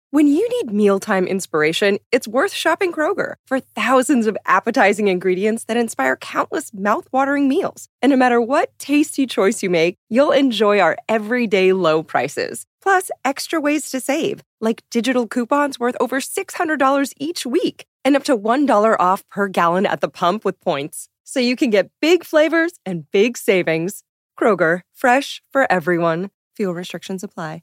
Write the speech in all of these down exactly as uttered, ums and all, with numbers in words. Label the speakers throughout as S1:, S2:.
S1: When you need mealtime inspiration, it's worth shopping Kroger for thousands of appetizing ingredients that inspire countless mouth-watering meals. And no matter what tasty choice you make, you'll enjoy our everyday low prices. Plus, extra ways to save, like digital coupons worth over six hundred dollars each week and up to one dollar off per gallon at the pump with points. So you can get big flavors and big savings. Kroger, fresh for everyone. Fuel restrictions apply.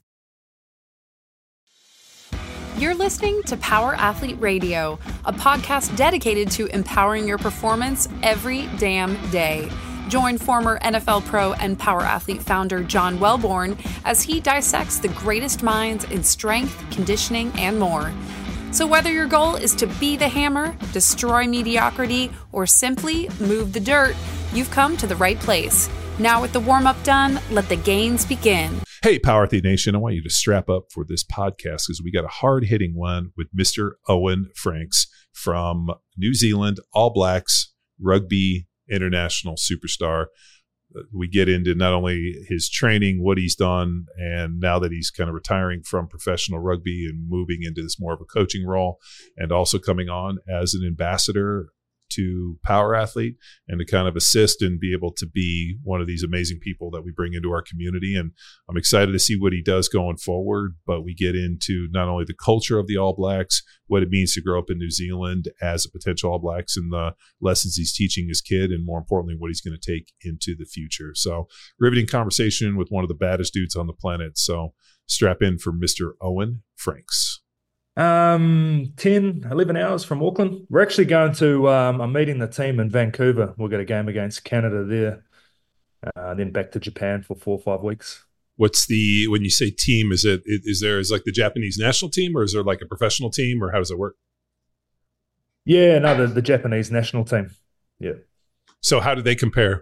S2: You're listening to Power Athlete Radio, a podcast dedicated to empowering your performance every damn day. Join former N F L pro and Power Athlete founder John Welborn as he dissects the greatest minds in strength, conditioning, and more. So whether your goal is to be the hammer, destroy mediocrity, or simply move the dirt, you've come to the right place. Now with the warm-up done, let the gains begin.
S3: Hey, Power Athlete Nation, I want you to strap up for this podcast because we got a hard-hitting one with Mister Owen Franks from New Zealand, All Blacks, rugby international superstar. We get into not only his training, what he's done, and now that he's kind of retiring from professional rugby and moving into this more of a coaching role, and also coming on as an ambassador to Power Athlete and to kind of assist and be able to be one of these amazing people that we bring into our community. And I'm excited to see what he does going forward, but we get into not only the culture of the All Blacks, what it means to grow up in New Zealand as a potential All Blacks and the lessons he's teaching his kid, and more importantly, what he's going to take into the future. So riveting conversation with one of the baddest dudes on the planet. So strap in for Mister Owen Franks.
S4: Um, ten, eleven hours from Auckland. We're actually going to, um, I'm meeting the team in Vancouver. We'll get a game against Canada there. Uh, then back to Japan for four or five weeks.
S3: What's the, when you say team, is it, is there, is like the Japanese national team, or is there like a professional team, or how does it work?
S4: Yeah, no, the, the Japanese national team. Yeah.
S3: So how do they compare?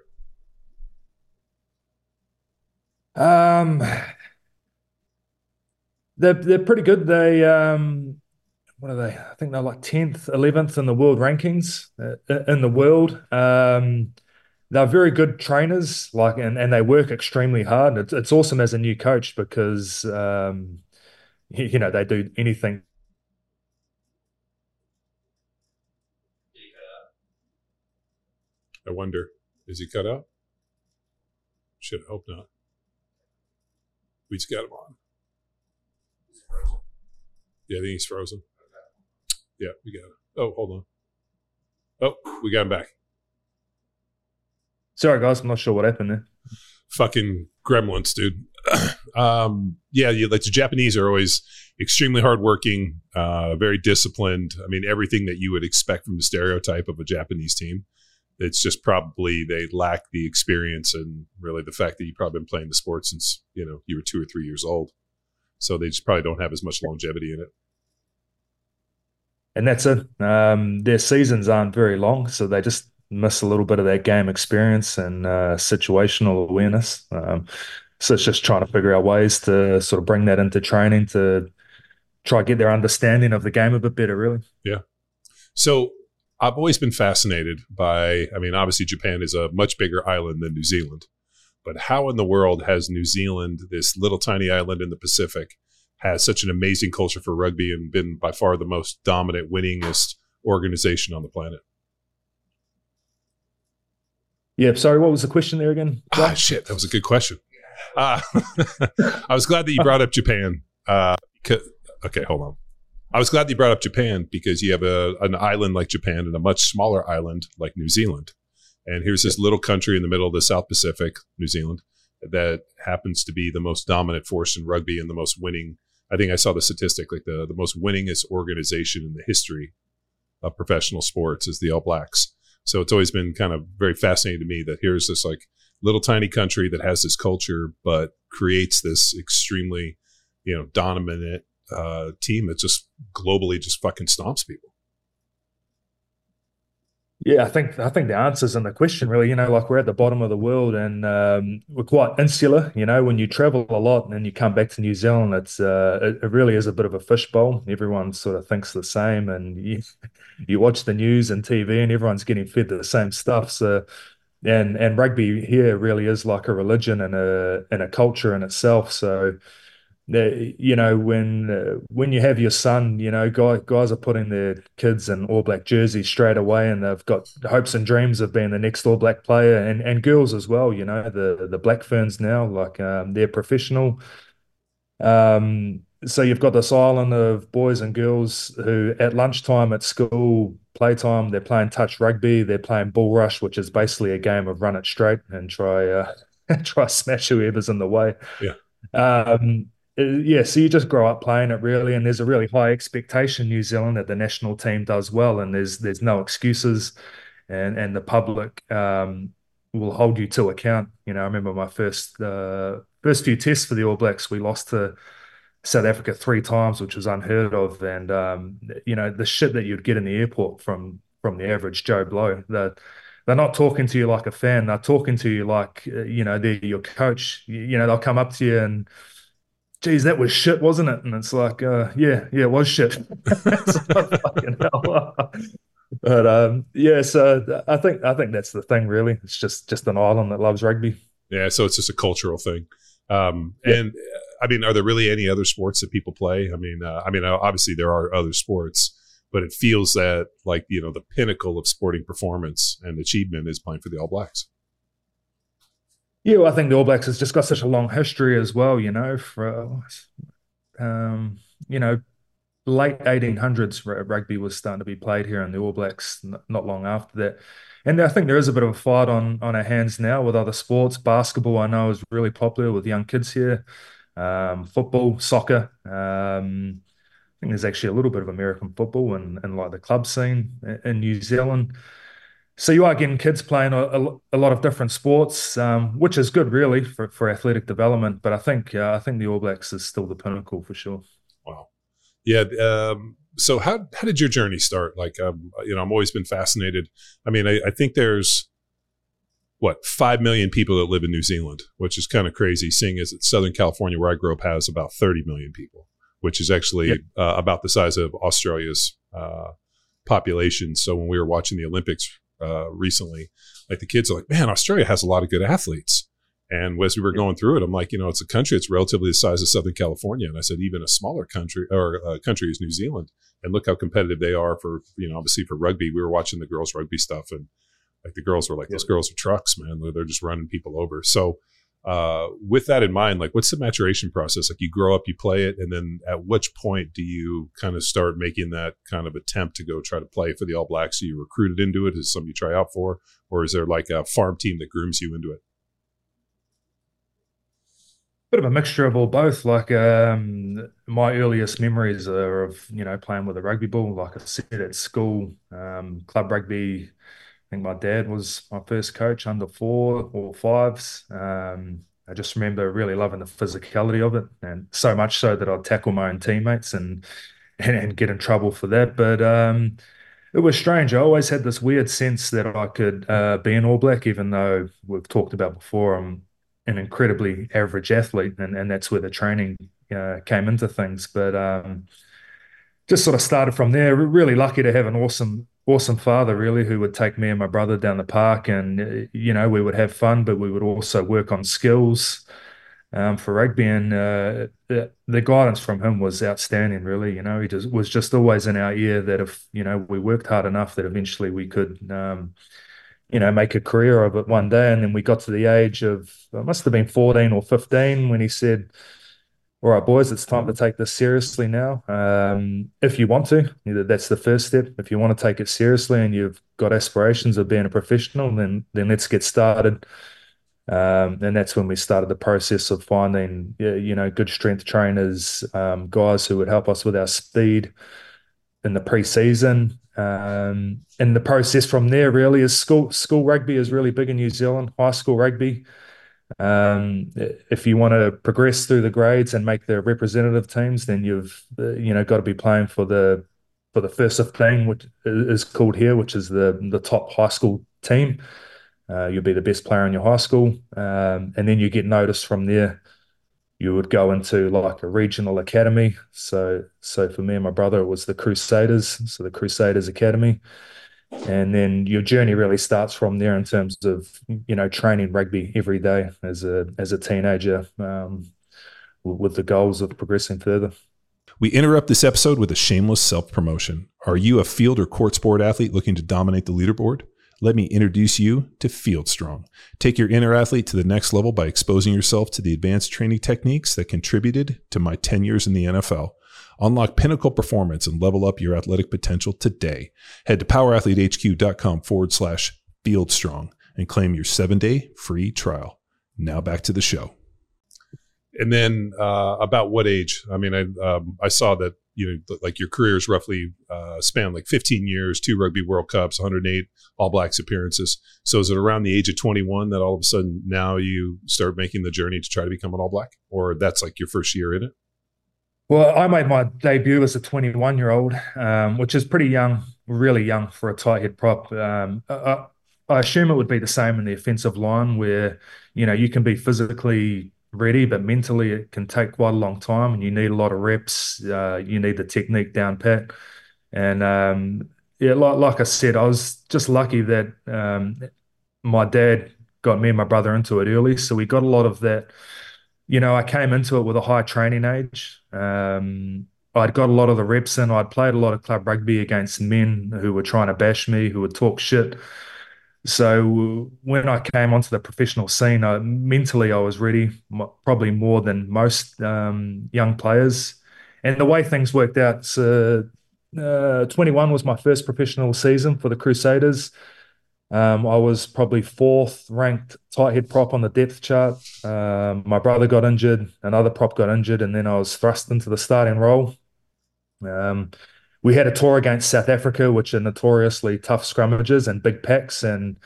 S4: Um, They're they're pretty good. They um, what are they? I think they're like tenth, eleventh in the world rankings uh, in the world. Um, they're very good trainers, like and, and they work extremely hard. It's it's awesome as a new coach because um, you, you know they do anything.
S3: I wonder, is he cut out? Should hope not. We just got him on. Yeah, I think he's frozen. Yeah, we got it. Oh, hold on. Oh, we got him back.
S4: Sorry, guys. I'm not sure what happened there.
S3: Fucking gremlins, dude. um, yeah, you, like the Japanese are always extremely hardworking, uh, very disciplined. I mean, everything that you would expect from the stereotype of a Japanese team. It's just probably they lack the experience and really the fact that you've probably been playing the sport since, you know, you were two or three years old. So they just probably don't have as much longevity in it.
S4: And that's it. Um, their seasons aren't very long, so they just miss a little bit of that game experience and uh, situational awareness. Um, so it's just trying to figure out ways to sort of bring that into training to try to get their understanding of the game a bit better, really.
S3: Yeah. So I've always been fascinated by, I mean, obviously Japan is a much bigger island than New Zealand. But how in the world has New Zealand, this little tiny island in the Pacific, has such an amazing culture for rugby and been by far the most dominant, winningest organization on the planet?
S4: Yeah, sorry, what was the question there again?
S3: Ah, shit, that was a good question. Uh, I was glad that you brought up Japan. Uh, okay, hold on. I was glad that you brought up Japan because you have a, an island like Japan and a much smaller island like New Zealand. And here's this little country in the middle of the South Pacific, New Zealand, that happens to be the most dominant force in rugby and the most winning. I think I saw the statistic, like the, the most winningest organization in the history of professional sports is the All Blacks. So it's always been kind of very fascinating to me that here's this like little tiny country that has this culture, but creates this extremely, you know, dominant uh, team that just globally just fucking stomps people.
S4: Yeah, I think I think the answer's in the question, really. You know, like we're at the bottom of the world and um, we're quite insular. You know, when you travel a lot and then you come back to New Zealand, it's uh, it, it really is a bit of a fishbowl. Everyone sort of thinks the same, and you, you watch the news and T V, and everyone's getting fed the same stuff. So, and and rugby here really is like a religion and a and a culture in itself. So, the, you know, when uh, when you have your son, you know, guys guys are putting their kids in All Black jerseys straight away, and they've got hopes and dreams of being the next All Black player, and and girls as well. You know, the the Black Ferns now, like um, they're professional. Um, so you've got this island of boys and girls who, at lunchtime at school, playtime, they're playing touch rugby, they're playing bull rush, which is basically a game of run it straight and try uh, try smash whoever's in the way.
S3: Yeah.
S4: Um, uh, yeah, so you just grow up playing it really, and there's a really high expectation in New Zealand that the national team does well, and there's there's no excuses, and and the public um, will hold you to account. You know, I remember my first uh, first few tests for the All Blacks, we lost to South Africa three times, which was unheard of, and um, you know the shit that you'd get in the airport from from the average Joe Blow. That they're not talking to you like a fan. They're talking to you like, uh, you know, they're your coach. You, you know, they'll come up to you and, geez, that was shit, wasn't it? And it's like, uh, yeah, yeah, it was shit. It's like, fucking hell. But um, yeah, so I think I think that's the thing, really. It's just just an island that loves rugby.
S3: Yeah, so it's just a cultural thing. Um,
S4: Yeah.
S3: and uh, I mean, are there really any other sports that people play? I mean, uh, I mean, uh, obviously there are other sports, but it feels that like, you know, the pinnacle of sporting performance and achievement is playing for the All Blacks.
S4: Yeah, well, I think the All Blacks has just got such a long history as well, you know, for um, you know, late eighteen hundreds rugby was starting to be played here in the All Blacks n- not long after that. And I think there is a bit of a fight on on our hands now with other sports. Basketball, I know, is really popular with young kids here. Um, football, soccer. Um, I think there's actually a little bit of American football and, and like the club scene in in New Zealand. So you are getting kids playing a, a, a lot of different sports, um, which is good, really, for, for athletic development. But I think uh, I think the All Blacks is still the pinnacle for sure.
S3: Wow. Yeah. Um, so how how did your journey start? Like, um, you know, I've always been fascinated. I mean, I, I think there's what five million people that live in New Zealand, which is kind of crazy, seeing as it's Southern California, where I grew up, has about thirty million people, which is actually
S4: Yep.
S3: uh, about the size of Australia's uh, population. So when we were watching the Olympics uh, recently, like the kids are like, man, Australia has a lot of good athletes. And as we were going through it, I'm like, you know, it's a country that's relatively the size of Southern California. And I said, even a smaller country or uh, country is New Zealand. And look how competitive they are for, you know, obviously for rugby. We were watching the girls' rugby stuff, and like the girls were like, those girls are trucks, man. They're, they're just running people over. So uh, with that in mind, like, what's the maturation process? Like, you grow up, you play it, and then at which point do you kind of start making that kind of attempt to go try to play for the All Blacks? Are you recruited into it? Is it something you try out for? Or is there like a farm team that grooms you into it?
S4: Bit of a mixture of all both. Like um, my earliest memories are of, you know, playing with a rugby ball. Like I said, at school, um, club rugby. I think my dad was my first coach under four or fives. Um, I just remember really loving the physicality of it, and so much so that I'd tackle my own teammates and and, and get in trouble for that. But um, it was strange. I always had this weird sense that I could uh, be an All Black, even though we've talked about before, I'm an incredibly average athlete, and, and that's where the training uh, came into things. But um, just sort of started from there. Re- Really lucky to have an awesome, awesome father, really, who would take me and my brother down the park, and uh, you know, we would have fun, but we would also work on skills um, for rugby. And uh, the, the guidance from him was outstanding, really. You know, he just was just always in our ear that if, you know, we worked hard enough, that eventually we could, um, you know, make a career of it one day. And then we got to the age of, it must have been fourteen or fifteen, when he said, all right, boys, it's time to take this seriously now. Um, if you want to, that's the first step. If you want to take it seriously and you've got aspirations of being a professional, then then let's get started. Um, and that's when we started the process of finding, yeah, you know, good strength trainers, um, guys who would help us with our speed in the pre-season. Um, and the process from there really is school school rugby is really big in New Zealand, high school rugby. Um, if you want to progress through the grades and make the representative teams, then you've uh, you know got to be playing for the for the first fifteen, which is called here, which is the the top high school team. Uh, you'll be the best player in your high school, um, and then you get noticed from there. You would go into like a regional academy. So, so for me and my brother, it was the Crusaders, so the Crusaders Academy. And then your journey really starts from there in terms of, you know, training rugby every day as a as a teenager, um, with the goals of progressing further.
S3: We interrupt this episode with a shameless self-promotion. Are you a field or court sport athlete looking to dominate the leaderboard? Let me introduce you to FieldStrong. Take your inner athlete to the next level by exposing yourself to the advanced training techniques that contributed to my ten years in the N F L. Unlock pinnacle performance and level up your athletic potential today. Head to powerathletehq.com forward slash FieldStrong and claim your seven-day free trial. Now back to the show. And then uh, about what age? I mean, I um, I saw that, you know, like your career is roughly uh, spanned like fifteen years, two Rugby World Cups, one hundred eight All Blacks appearances. So is it around the age of twenty-one that all of a sudden now you start making the journey to try to become an All Black? Or that's like your first year in it?
S4: Well, I made my debut as a twenty-one-year-old, um, which is pretty young, really young for a tight head prop. Um, I, I assume it would be the same in the offensive line where, you know, you can be physically ready, but mentally it can take quite a long time and you need a lot of reps. Uh, you need the technique down pat. And um, yeah, like, like I said, I was just lucky that um, my dad got me and my brother into it early. So we got a lot of that. You know, I came into it with a high training age. Um, I'd got a lot of the reps in. I'd played a lot of club rugby against men who were trying to bash me, who would talk shit. So when I came onto the professional scene, I, mentally I was ready, probably more than most um, young players. And the way things worked out, so, uh, twenty-one was my first professional season for the Crusaders. Um, I was probably fourth ranked tight head prop on the depth chart. Um, my brother got injured, another prop got injured, and then I was thrust into the starting role. Um, We had a tour against South Africa, which are notoriously tough scrummages and big packs, and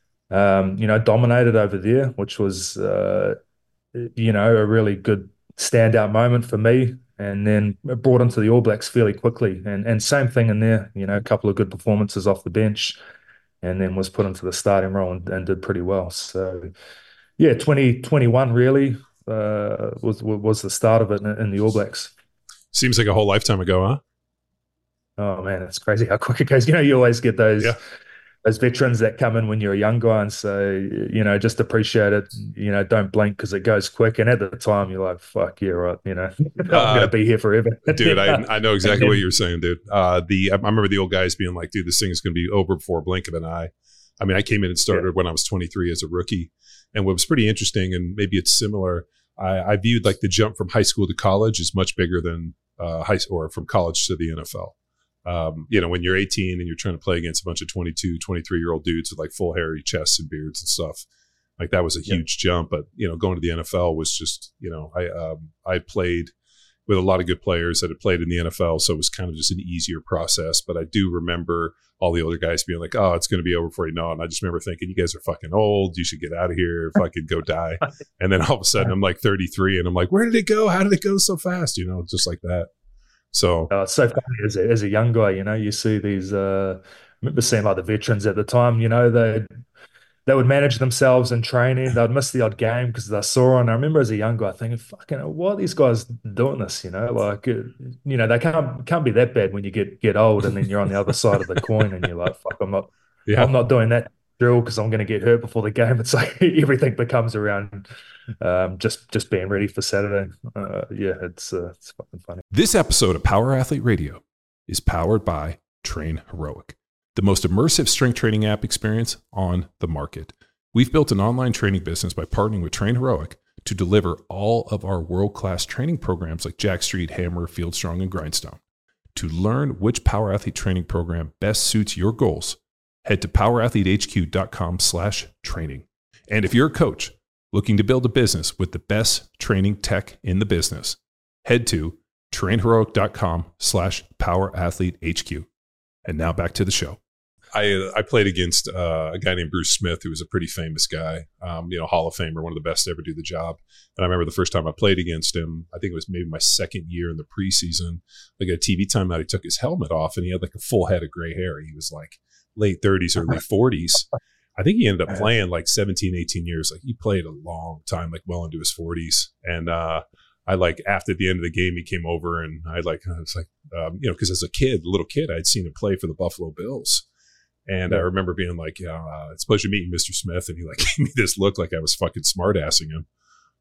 S4: um, you know, dominated over there, which was uh, you know, a really good standout moment for me. And then brought into the All Blacks fairly quickly, and and same thing in there. You know, a couple of good performances off the bench, and then was put into the starting role and, and did pretty well. So yeah, twenty twenty-one really uh, was was the start of it in, in the All Blacks.
S3: Seems like a whole lifetime ago, huh?
S4: Oh man, it's crazy how quick it goes. You know, you always get those
S3: yeah.
S4: those veterans that come in when you're a young guy, and so you know, just appreciate it. You know, don't blink because it goes quick. And at the time, you're like, "Fuck yeah, right." You know, I'm
S3: uh,
S4: gonna be here forever,
S3: dude. I I know exactly then, what you're saying, dude. Uh, the I remember the old guys being like, "Dude, this thing is gonna be over before a blink of an eye." I mean, I came in and started yeah. when I was twenty-three as a rookie, and what was pretty interesting, and maybe it's similar. I, I viewed like the jump from high school to college is much bigger than uh, high or from college to the N F L. Um, you know, when you're eighteen and you're trying to play against a bunch of twenty-two, twenty-three year old dudes with like full hairy chests and beards and stuff, like that was a huge yeah. jump. But, you know, going to the N F L was just, you know, I, um, I played with a lot of good players that had played in the N F L. So it was kind of just an easier process. But I do remember all the older guys being like, oh, it's going to be over before you know it. And I just remember thinking, you guys are fucking old. You should get out of here. Fucking go die. And then all of a sudden I'm like thirty-three and I'm like, where did it go? How did it go so fast? You know, just like that. So
S4: oh, it's so funny as a, as a young guy, you know, you see these, uh, I remember seeing like the veterans at the time, you know, they they would manage themselves in training. They'd miss the odd game because they saw. And I remember as a young guy thinking, fucking, why are these guys doing this? You know, like, you know, they can't can't be that bad when you get get old and then you're on the other side of the coin and you're like, fuck, I'm not, yeah. I'm not doing that drill because I'm going to get hurt before the game. It's like everything becomes around um, just just being ready for Saturday. Uh, yeah, it's uh, it's fucking funny.
S3: This episode of Power Athlete Radio is powered by Train Heroic, the most immersive strength training app experience on the market. We've built an online training business by partnering with Train Heroic to deliver all of our world-class training programs like Jack Street, Hammer, Fieldstrong, and Grindstone. To learn which Power Athlete training program best suits your goals, head to powerathletehq.com slash training. And if you're a coach looking to build a business with the best training tech in the business, head to trainheroic.com slash powerathletehq. And now back to the show. I I played against uh, a guy named Bruce Smith, who was a pretty famous guy, um, you know, Hall of Famer, one of the best to ever do the job. And I remember the first time I played against him, I think it was maybe my second year in the preseason, like a T V timeout, he took his helmet off and he had like a full head of gray hair. He was like late thirties, early forties. I think he ended up playing like seventeen, eighteen years. Like he played a long time, like well into his forties. And uh, I like after the end of the game, he came over and I like, I was like, um, you know, because as a kid, little kid, I'd seen him play for the Buffalo Bills. And I remember being like, yeah, uh, it's a pleasure meeting Mister Smith. And he like gave me this look like I was fucking smart assing him.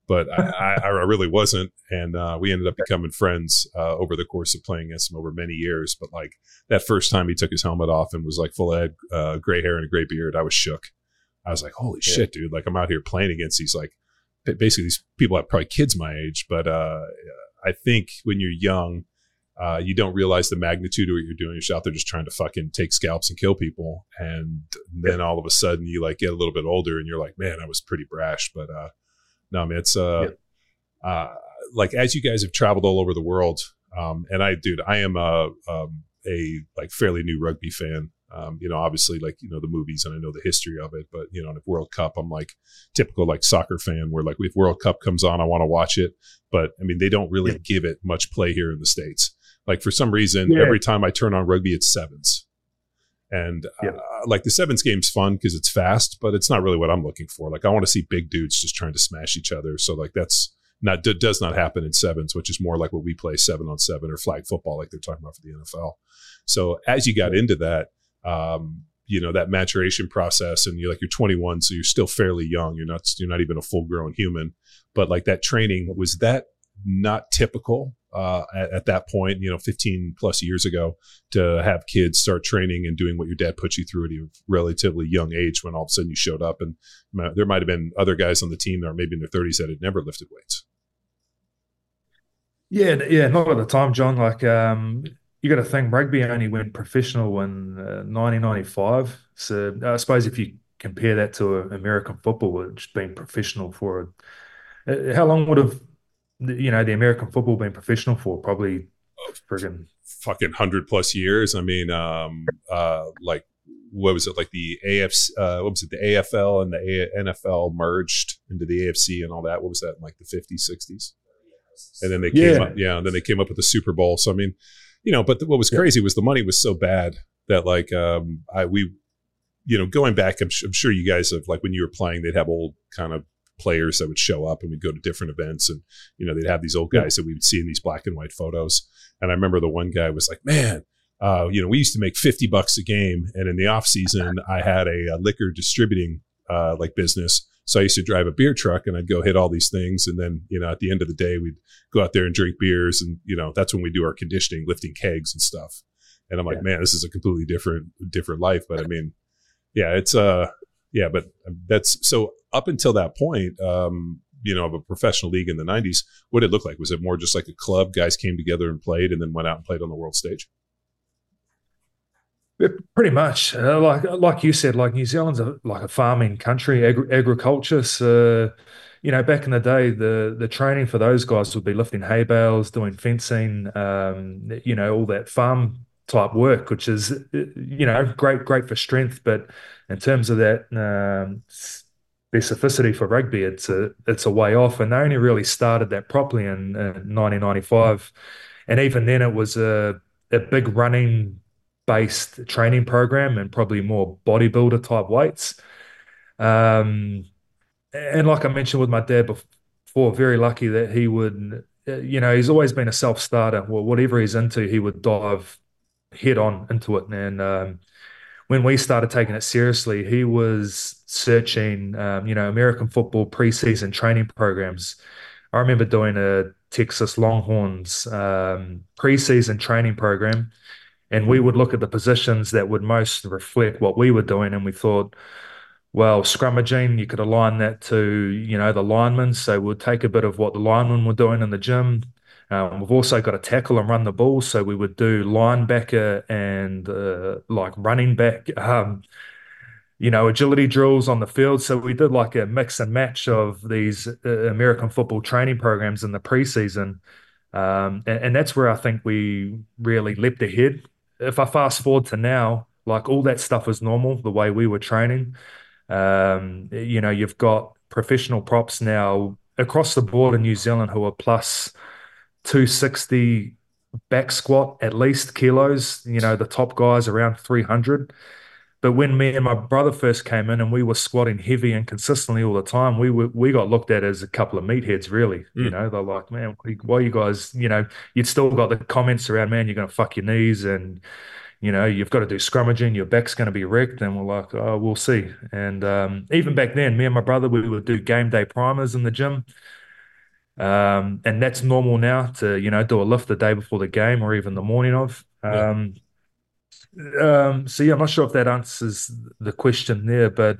S3: but I, I, I really wasn't. And uh, we ended up becoming friends uh, over the course of playing against him over many years. But like that first time he took his helmet off and was like full of uh, gray hair and a gray beard, I was shook. I was like, holy yeah. shit, dude. Like I'm out here playing against these like basically these people have probably kids my age. But uh, I think when you're young, Uh, you don't realize the magnitude of what you're doing. You're just out there just trying to fucking take scalps and kill people. And then all of a sudden you like get a little bit older and you're like, man, I was pretty brash. But uh, no, man, it's uh, yeah. uh, like as you guys have traveled all over the world. Um, and I, dude, I am a, um, a like fairly new rugby fan. Um, you know, obviously like, you know, the movies and I know the history of it, but you know, in World Cup, I'm like typical like soccer fan where like if World Cup comes on, I want to watch it. But I mean, they don't really yeah. give it much play here in the States. Like for some reason, yeah. every time I turn on rugby, it's sevens. And yeah. uh, like the sevens game's fun because it's fast, but it's not really what I'm looking for. Like I want to see big dudes just trying to smash each other. So like that's not d- does not happen in sevens, which is more like what we play seven on seven or flag football, like they're talking about for the N F L. So as you got yeah. into that, um, you know, that maturation process, and you're like you're twenty-one, so you're still fairly young. You're not you're not even a full grown human, but like that training, was that not typical uh, at, at that point, you know, fifteen plus years ago, to have kids start training and doing what your dad put you through at a relatively young age when all of a sudden you showed up and there might have been other guys on the team that are maybe in their thirties that had never lifted weights?
S4: Yeah, yeah, not at the time, John. Like, um, you got to think rugby only went professional in uh, nineteen ninety-five. So I suppose if you compare that to uh, American football, which has been professional for, uh, how long would have you know, the American football been professional for? Probably friggin'
S3: fucking hundred plus years. I mean, um, uh, like, what was it? Like the A F C, uh, what was it? The A F L and the A- N F L merged into the A F C and all that. What was that in like the fifties, sixties? And then they came
S4: yeah.
S3: up, yeah, and then they came up with the Super Bowl. So, I mean, you know, but the, what was crazy yeah. was the money was so bad that like, um, I, we, you know, going back, I'm, I'm sure you guys have, like when you were playing, they'd have old kind of players that would show up and we'd go to different events and, you know, they'd have these old guys yeah. that we would see in these black and white photos. And I remember the one guy was like, man, uh, you know, we used to make fifty bucks a game. And in the off season, I had a, a liquor distributing, uh, like business. So I used to drive a beer truck and I'd go hit all these things. And then, you know, at the end of the day, we'd go out there and drink beers. And, you know, that's when we do our conditioning, lifting kegs and stuff. And I'm like, yeah. man, this is a completely different, different life. But I mean, yeah, it's, uh, yeah, but that's so up until that point, um, you know, of a professional league in the nineties, what did it look like? Was it more just like a club? Guys came together and played and then went out and played on the world stage?
S4: Pretty much. Uh, like like you said, like New Zealand's a, like a farming country, agri- agriculture. So, you know, back in the day, the the training for those guys would be lifting hay bales, doing fencing, um, you know, all that farm type work, which is, you know, great, great for strength. But in terms of that um, specificity for rugby, it's a it's a way off. And they only really started that properly in, in nineteen ninety-five. And even then, it was a a big running based training program and probably more bodybuilder type weights. Um, and like I mentioned with my dad before, very lucky that he would, you know, he's always been a self-starter. Well, whatever he's into, he would dive head on into it. And um, when we started taking it seriously, he was searching, um, you know, American football preseason training programs. I remember doing a Texas Longhorns um, preseason training program, and we would look at the positions that would most reflect what we were doing. And we thought, well, scrummaging, you could align that to, you know, the linemen. So we'll take a bit of what the linemen were doing in the gym. Um, we've also got to tackle and run the ball. So we would do linebacker and uh, like running back, um, you know, agility drills on the field. So we did like a mix and match of these uh, American football training programs in the preseason. Um, and, and that's where I think we really leapt ahead. If I fast forward to now, like all that stuff is normal, the way we were training. Um, you know, you've got professional props now across the board in New Zealand who are plus two sixty back squat at least kilos, you know, the top guys around three hundred. But when me and my brother first came in and we were squatting heavy and consistently all the time, we were, we got looked at as a couple of meatheads, really. Mm. You know, they're like, man, why you guys, you know, you'd still got the comments around, man, you're going to fuck your knees and, you know, you've got to do scrummaging, your back's going to be wrecked. And we're like, oh, we'll see. And um, even back then, me and my brother, we would do game day primers in the gym. Um, and that's normal now to, you know, do a lift the day before the game or even the morning of.
S3: Yeah.
S4: Um, um, so yeah, I'm not sure if that answers the question there, but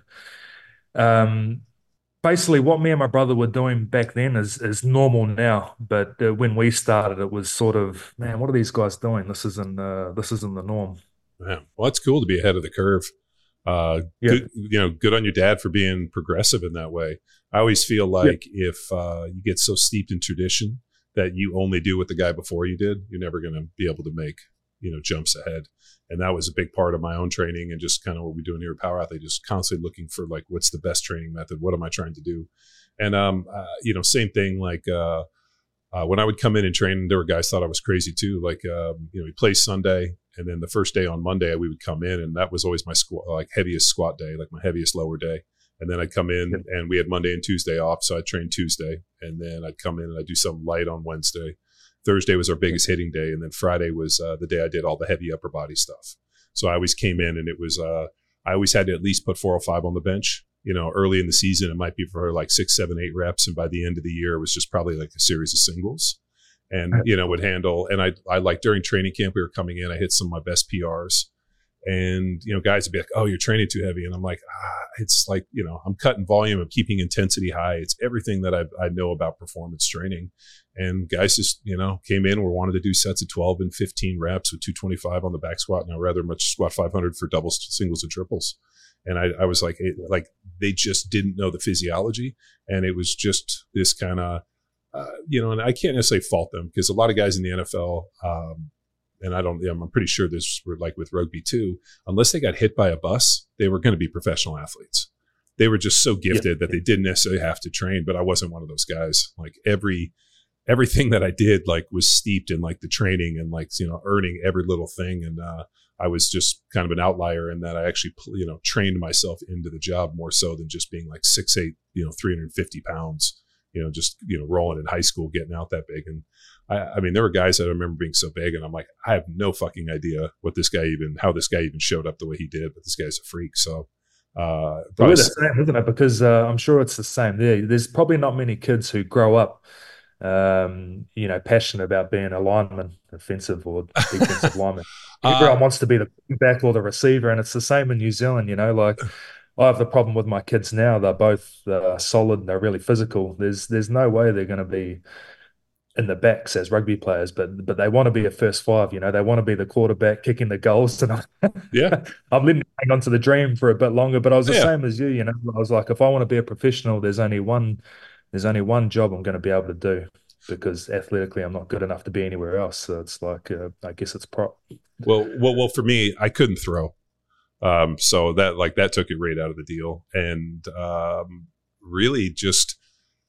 S4: um, basically what me and my brother were doing back then is is normal now. But uh, when we started, it was sort of, man, what are these guys doing? This isn't uh, this isn't the norm.
S3: Yeah. Well, it's cool to be ahead of the curve. Uh,
S4: Yeah,
S3: good, you know, good on your dad for being progressive in that way. I always feel
S4: yeah,
S3: like if uh, you get so steeped in tradition that you only do what the guy before you did, you're never going to be able to make, you know, jumps ahead. And that was a big part of my own training and just kind of what we do in here at Power Athlete, just constantly looking for like, what's the best training method? What am I trying to do? And, um, uh, you know, same thing, like, uh, uh, when I would come in and train, there were guys thought I was crazy too. Like, um, you know, we play Sunday, and then the first day on Monday, we would come in, and that was always my squat, like heaviest squat day, like my heaviest lower day. And then I'd come in,
S4: yeah,
S3: and we had Monday and Tuesday off, so I'd train Tuesday, and then I'd come in and I'd do something light on Wednesday. Thursday was our biggest hitting day, and then Friday was uh, the day I did all the heavy upper body stuff. So I always came in, and it was uh, I always had to at least put four oh five on the bench. You know, early in the season, it might be for like six, seven, eight reps, and by the end of the year, it was just probably like a series of singles. And, you know, would handle, and I, I like during training camp, we were coming in, I hit some of my best P Rs, and, you know, guys would be like, oh, you're training too heavy. And I'm like, ah, it's like, you know, I'm cutting volume, I'm keeping intensity high. It's everything that I, I know about performance training. And guys just, you know, came in, we wanted to do sets of twelve and fifteen reps with two twenty-five on the back squat. And I rather much squat five hundred for doubles, singles, and triples. And I, I was like, it, like they just didn't know the physiology. And it was just this kind of, Uh, you know, and I can't necessarily fault them because a lot of guys in the N F L, um, and I don't, I'm pretty sure this were like with rugby too, unless they got hit by a bus, they were going to be professional athletes. They were just so gifted
S4: yeah,
S3: that they didn't necessarily have to train, but I wasn't one of those guys. Like every, everything that I did like was steeped in like the training and like, you know, earning every little thing. And, uh, I was just kind of an outlier in that I actually, you know, trained myself into the job more so than just being like six, eight, you know, three hundred fifty pounds. You know, just, you know, rolling in high school, getting out that big. And I, I mean, there were guys that I remember being so big and I'm like, I have no fucking idea what this guy even, how this guy even showed up the way he did, but this guy's a freak. So, uh,
S4: But we're the same, isn't it? Because uh, I'm sure it's the same there. There's probably not many kids who grow up, um, you know, passionate about being a lineman, offensive or defensive lineman. Everyone
S3: uh,
S4: wants to be the back or the receiver, and it's the same in New Zealand. You know, like I have the problem with my kids now. They're both uh, solid. They're really physical. There's there's no way they're going to be in the backs as rugby players, but but they want to be a first five. You know, they want to be the quarterback kicking the goals. And I'm,
S3: yeah,
S4: I'm letting them hang on to the dream for a bit longer. But I was the
S3: yeah.
S4: same as you. You know, I was like, if I want to be a professional, there's only one there's only one job I'm going to be able to do because athletically I'm not good enough to be anywhere else. So it's like, uh, I guess it's prop.
S3: Well, well, well, for me, I couldn't throw. Um, so that like that took it right out of the deal. And um, really just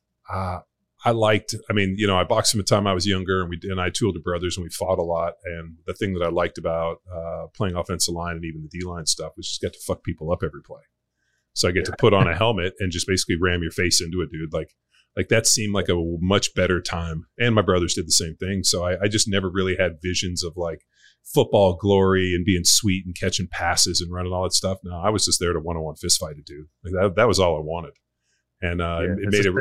S3: uh, I liked, I mean, you know, I boxed from the time I was younger and we and I had two older brothers and we fought a lot. And the thing that I liked about uh, playing offensive line and even the D-line stuff was just get to fuck people up every play. So I get to put on a helmet and just basically ram your face into it, dude. Like, like that seemed like a much better time. And my brothers did the same thing. So I, I just never really had visions of like football glory and being sweet and catching passes and running all that stuff. No, I was just there to one-on-one fist fight a dude. Like that, that was all I wanted. And uh, yeah, it made it,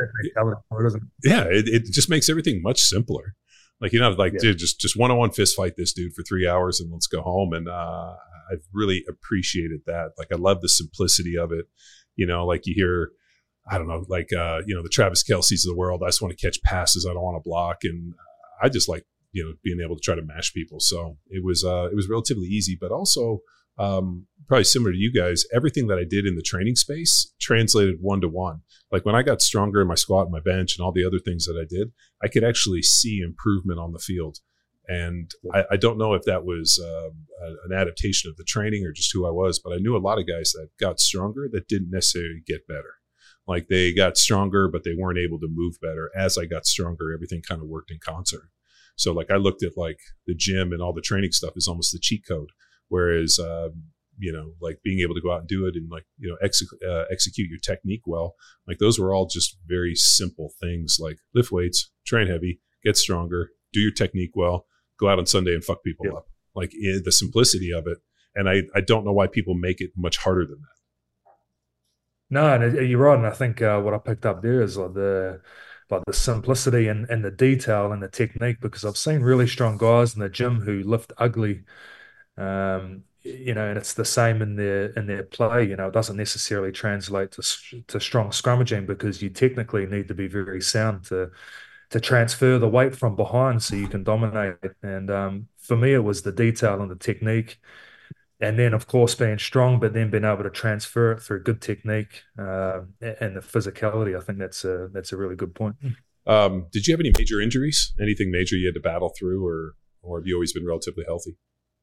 S3: it yeah, it, it just makes everything much simpler. Like, you know, like, yeah. dude, just, just one-on-one fist fight this dude for three hours and let's go home. And uh, I've really appreciated that. Like, I love the simplicity of it. You know, like you hear, I don't know, like, uh, you know, the Travis Kelce's of the world. I just want to catch passes. I don't want to block. And I just like, you know, being able to try to mash people. So it was, uh, it was relatively easy, but also um, probably similar to you guys, everything that I did in the training space translated one to one. Like when I got stronger in my squat and my bench and all the other things that I did, I could actually see improvement on the field. And I, I don't know if that was uh, an adaptation of the training or just who I was, but I knew a lot of guys that got stronger that didn't necessarily get better. Like they got stronger, but they weren't able to move better. As I got stronger, everything kind of worked in concert. So like I looked at like the gym and all the training stuff is almost the cheat code. Whereas, uh, you know, like being able to go out and do it and like, you know, ex- uh, execute your technique well, like those were all just very simple things like lift weights, train heavy, get stronger, do your technique well, go out on Sunday and fuck people yeah. up. Like it, the simplicity of it. And I, I don't know why people make it much harder than that.
S4: No, and you're right. And I think uh, what I picked up there is like the like the simplicity and, and the detail and the technique, because I've seen really strong guys in the gym who lift ugly, um, you know, and it's the same in their in their play. You know, it doesn't necessarily translate to to strong scrummaging, because you technically need to be very sound to to transfer the weight from behind so you can dominate. And um, for me, it was the detail and the technique. And then, of course, being strong, but then being able to transfer it through good technique uh, and the physicality. I think that's a that's a really good point.
S3: Um, did you have any major injuries? Anything major you had to battle through, or or have you always been relatively healthy?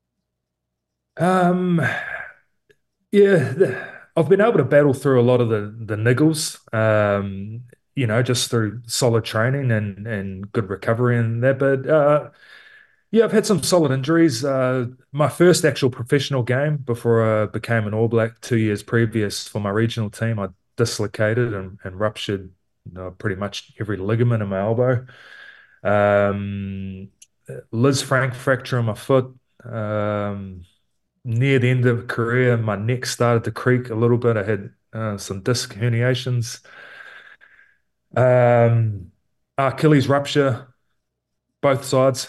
S4: Um, yeah, the, I've been able to battle through a lot of the the niggles. Um, you know, just through solid training and and good recovery and that. But uh, yeah, I've had some solid injuries. Uh, my first actual professional game before I became an All Black two years previous for my regional team, I dislocated and, and ruptured, you know, pretty much every ligament in my elbow. Um, Liz Frank fracture in my foot. Um, near the end of career, my neck started to creak a little bit. I had uh, some disc herniations. Um, Achilles rupture, both sides.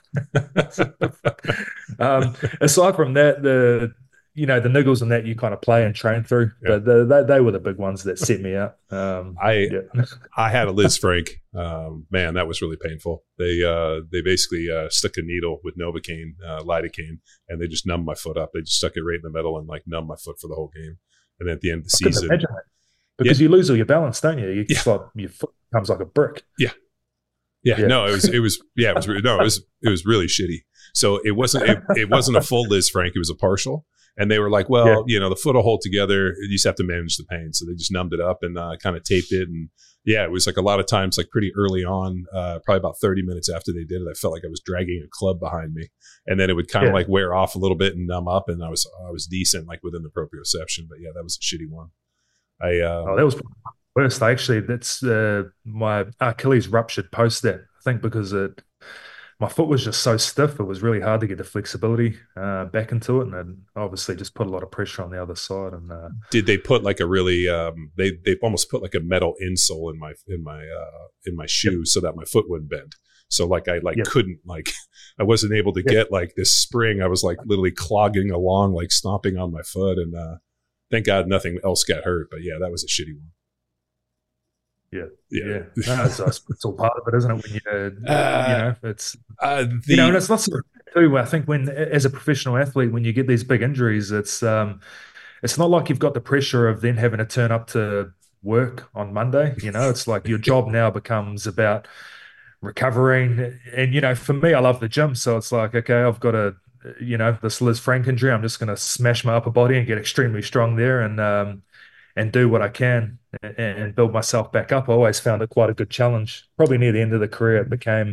S4: um, Aside from that, the you know the niggles and that you kind of play and train through,
S3: Yeah.
S4: but the, they, they were the big ones that set me up. Um,
S3: I
S4: yeah.
S3: I had a Liz Frank. Um, man, that was really painful. They uh, they basically uh, stuck a needle with Novocaine, uh, lidocaine, and they just numbed my foot up. They just stuck it right in the middle and like numbed my foot for the whole game. And then at the end of the
S4: I couldn't
S3: season,
S4: imagine that. Because
S3: yeah.
S4: you lose all your balance, don't you? You
S3: Yeah.
S4: just like your foot becomes like a brick.
S3: Yeah. Yeah,
S4: Yeah.
S3: no, it was, it was, yeah, it was, re- no, it was, it was really shitty. So it wasn't, it, it wasn't a full Liz Frank. It was a partial. And they were like, well,
S4: Yeah.
S3: you know, the foot will hold together. You just have to manage the pain. So they just numbed it up and uh, kind of taped it. And yeah, it was like a lot of times, like pretty early on, uh, probably about thirty minutes after they did it, I felt like I was dragging a club behind me. And then it would kind of
S4: Yeah.
S3: like wear off a little bit and numb up. And I was, I was decent, like within the proprioception. But yeah, that was a shitty one. I, uh,
S4: Oh, that was worst. Actually, that's uh, my Achilles ruptured post that. I think because it, my foot was just so stiff, it was really hard to get the flexibility uh, back into it, and then obviously just put a lot of pressure on the other side. And uh,
S3: did they put like a really um they they almost put like a metal insole in my in my uh in my shoe, yep, so that my foot wouldn't bend, so like I like
S4: yep.
S3: couldn't like I wasn't able to
S4: yep.
S3: get like this spring. I was like literally clogging along, like stomping on my foot, and uh thank God nothing else got hurt, but yeah, that was a shitty one.
S4: Yeah,
S3: yeah,
S4: yeah. No, it's, it's all part of it, isn't it? When you, uh, you know, it's
S3: uh, the,
S4: you know, and it's not so too. I think when, as a professional athlete, when you get these big injuries, it's um, it's not like you've got the pressure of then having to turn up to work on Monday. You know, it's like your job now becomes about recovering. And you know, for me, I love the gym, so it's like, okay, I've got a, you know, this Liz Frank injury. I'm just going to smash my upper body and get extremely strong there, and um, and do what I can and build myself back up. I always found it quite a good challenge. Probably near the end of the career, it became,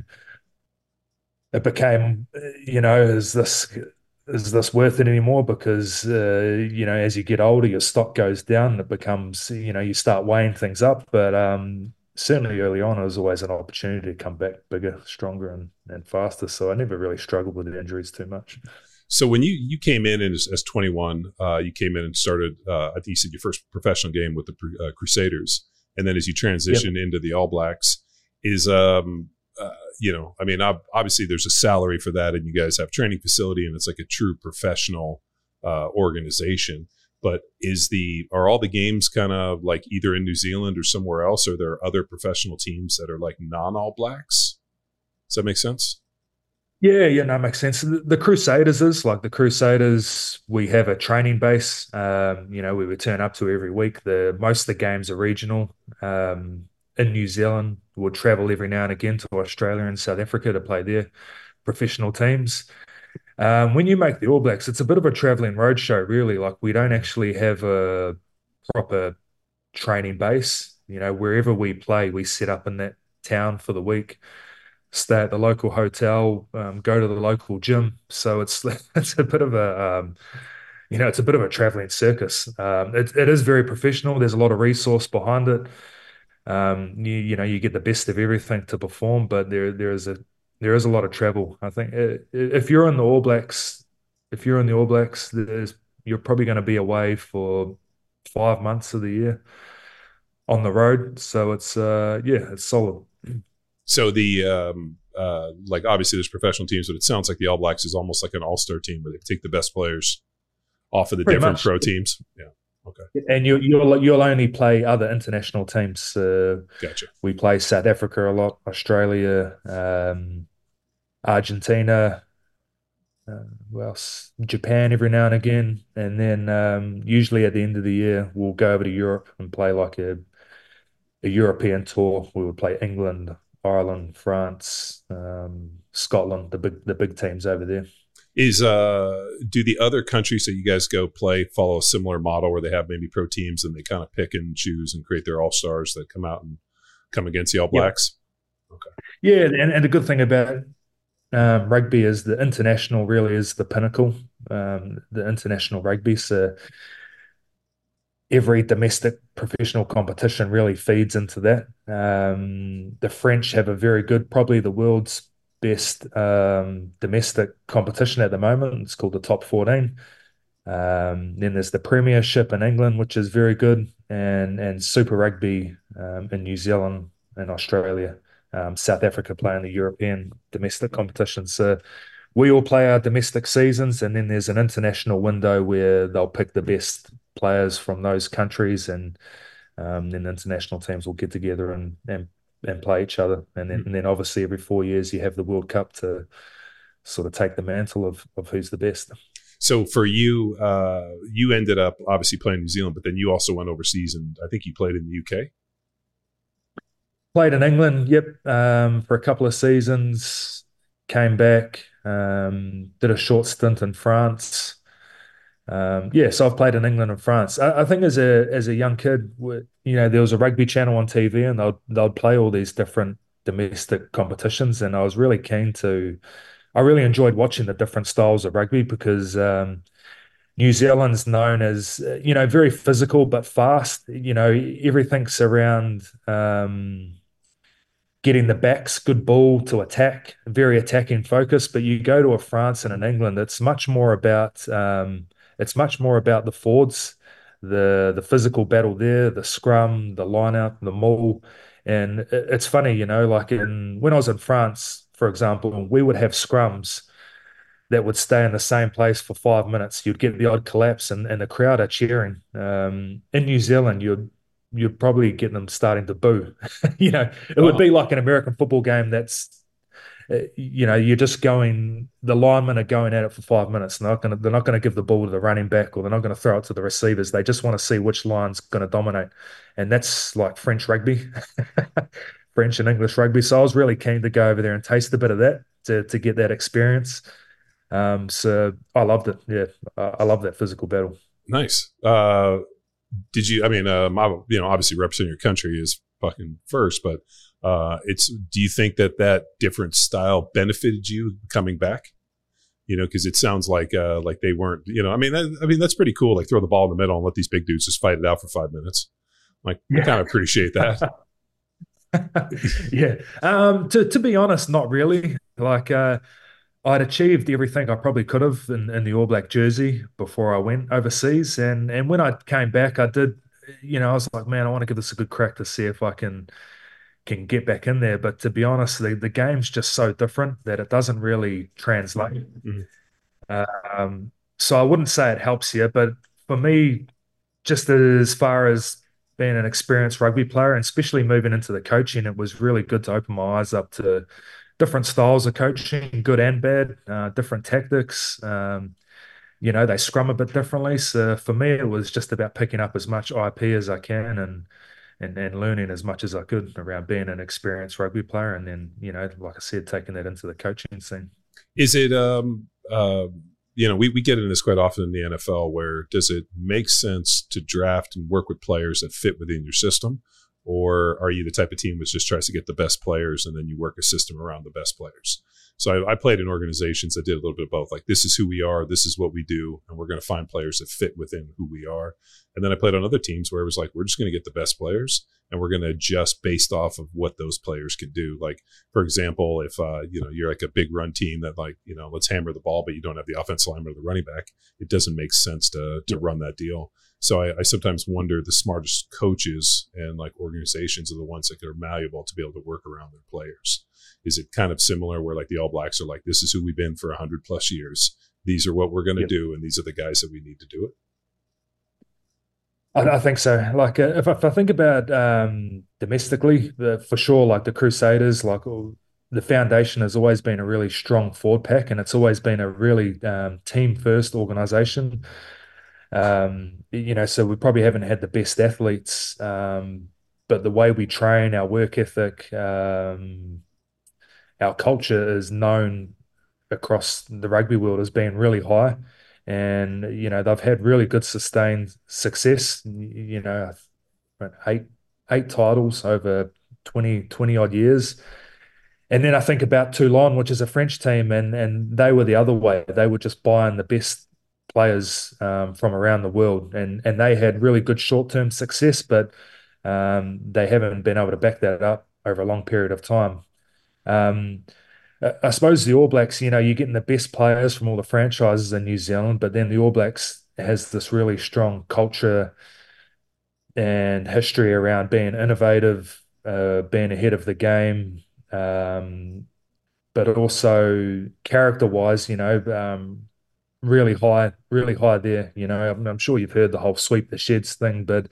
S4: it became, you know, is this, is this worth it anymore? Because, uh, you know, as you get older, your stock goes down and it becomes, you know, you start weighing things up. But um, certainly early on, it was always an opportunity to come back bigger, stronger, and, and faster. So I never really struggled with the injuries too much.
S3: So when you, you came in as, as twenty-one, uh, you came in and started, uh, I think you said your first professional game with the uh, Crusaders. And then as you transitioned yep. into the All Blacks, is, um, uh, you know, I mean, ob- obviously there's a salary for that, and you guys have training facility, and it's like a true professional uh, organization. But is the, are all the games kind of like either in New Zealand or somewhere else? Or are there other professional teams that are like non-All Blacks? Does that make sense?
S4: Yeah, yeah, no, it makes sense. The, the Crusaders is like the Crusaders. We have a training base. Um, you know, we would turn up to every week. The most of the games are regional. Um, in New Zealand, we'll travel every now and again to Australia and South Africa to play their professional teams. Um, when you make the All Blacks, it's a bit of a traveling roadshow, really. Like we don't actually have a proper training base. You know, wherever we play, we set up in that town for the week, stay at the local hotel, um, go to the local gym. So it's it's a bit of a um, you know it's a bit of a traveling circus. Um, it, it is very professional. There's a lot of resource behind it. Um, you, you know you get the best of everything to perform, but there there is a there is a lot of travel. I think if you're in the All Blacks, if you're in the All Blacks, there's you're probably going to be away for five months of the year. on the road. So it's uh, yeah, it's solid.
S3: So the um, uh, like obviously there's professional teams, but it sounds like the All Blacks is almost like an all-star team where they take the best players off of the
S4: Pretty
S3: different
S4: much.
S3: pro teams. Yeah. Okay.
S4: And you, you'll you'll only play other international teams. Uh,
S3: Gotcha.
S4: we play South Africa a lot, Australia, um, Argentina, uh, who else? Japan every now and again, and then um, usually at the end of the year we'll go over to Europe and play like a a European tour. We would play England, Ireland, France, um, Scotland, the big the big teams over there.
S3: Is uh do the other countries that you guys go play follow a similar model where they have maybe pro teams and they kind of pick and choose and create their all stars that come out and come against the All Blacks?
S4: Yeah. Okay. Yeah, and, and the good thing about um, rugby is the international really is the pinnacle. Um, the international rugby, so every domestic professional competition really feeds into that. Um, the French have a very good, probably the world's best um, domestic competition at the moment. It's called the Top fourteen. Um, then there's the Premiership in England, which is very good, and and Super Rugby um, in New Zealand and Australia. Um, South Africa playing the European domestic competition. So we all play our domestic seasons, and then there's an international window where they'll pick the best players from those countries, and um, then international teams will get together and and and play each other. And then, and then obviously every four years you have the World Cup to sort of take the mantle of, of who's the best.
S3: So for you, uh, you ended up obviously playing New Zealand, but then you also went overseas and I think you played in the U K.
S4: Played in England, yep, um, for a couple of seasons, came back, um, did a short stint in France. Um, yeah, so I've played in England and France. I, I think as a as a young kid, you know, there was a rugby channel on T V, and they'll they'll play all these different domestic competitions, and I was really keen to. I really enjoyed watching the different styles of rugby because um, New Zealand's known as you know very physical but fast. You know, everything's around um, getting the backs, good ball to attack, very attacking focus. But you go to a France and an England, it's much more about. Um, It's much more about the forwards, the the physical battle there, the scrum, the line out, the maul. And it's funny, you know, like in when I was in France, for example, we would have scrums that would stay in the same place for five minutes. You'd get the odd collapse and, and the crowd are cheering. Um, in New Zealand, you'd you'd probably get them starting to boo. You know, it would be like an American football game that's Uh, you know, you're just going. The linemen are going at it for five minutes. They're not going to. They're not going to give the ball to the running back, or they're not going to throw it to the receivers. They just want to see which line's going to dominate, and that's like French rugby, French and English rugby. So I was really keen to go over there and taste a bit of that to to get that experience. Um, so I loved it. Yeah, I, I love that physical battle.
S3: Nice. Uh, did you? I mean, um, I, you know, obviously representing your country is fucking first, but. Uh, it's. Do you think that that different style benefited you coming back? You know, because it sounds like uh, like they weren't. You know, I mean, that, I mean that's pretty cool. Like throw the ball in the middle and let these big dudes just fight it out for five minutes. Like yeah. I kind of appreciate that.
S4: yeah. Um, to to be honest, not really. Like uh, I'd achieved everything I probably could have in, in the All Black jersey before I went overseas, and and when I came back, I did. You know, I was like, man, I want to give this a good crack to see if I can. can get back in there. But to be honest, the, the game's just so different that it doesn't really translate. Mm-hmm. Um, so I wouldn't say it helps you, but for me, just as far as being an experienced rugby player, and especially moving into the coaching, it was really good to open my eyes up to different styles of coaching, good and bad, uh, different tactics. Um, you know, they scrum a bit differently. So for me, it was just about picking up as much I P as I can and And, and learning as much as I could around being an experienced rugby player, and then you know, like I said, taking that into the coaching scene.
S3: Is it, um, uh, you know, we we get into this quite often in the N F L. Where does it make sense to draft and work with players that fit within your system, or are you the type of team that just tries to get the best players and then you work a system around the best players? So I, I played in organizations that did a little bit of both. Like this is who we are, this is what we do, and we're going to find players that fit within who we are. And then I played on other teams where it was like, we're just going to get the best players and we're going to adjust based off of what those players can do. Like, for example, if, uh, you know, you're like a big run team that like, you know, let's hammer the ball, but you don't have the offensive lineman or the running back, it doesn't make sense to to run that deal. So I, I sometimes wonder the smartest coaches and like organizations are the ones that are malleable to be able to work around their players. Is it kind of similar where like the All Blacks are like, this is who we've been for a hundred plus years. These are what we're going to yep. do. And these are the guys that we need to do it.
S4: I, I think so. Like uh, if, I, if I think about um, domestically, the, for sure, like the Crusaders, like oh, the foundation has always been a really strong forward pack, and it's always been a really um, team first organization. Um, you know, so we probably haven't had the best athletes, um, but the way we train, our work ethic, um, our culture is known across the rugby world as being really high. And, you know, they've had really good sustained success, you know, eight, eight titles over twenty, twenty odd years. And then I think about Toulon, which is a French team, and, and they were the other way. They were just buying the best players um, from around the world. And, and they had really good short-term success, but um, they haven't been able to back that up over a long period of time. Um, I suppose the All Blacks, you know, you're getting the best players from all the franchises in New Zealand, but then the All Blacks has this really strong culture and history around being innovative, uh, being ahead of the game, um, but also character-wise, you know, um, really high, really high there. You know, I'm, I'm sure you've heard the whole sweep the sheds thing, but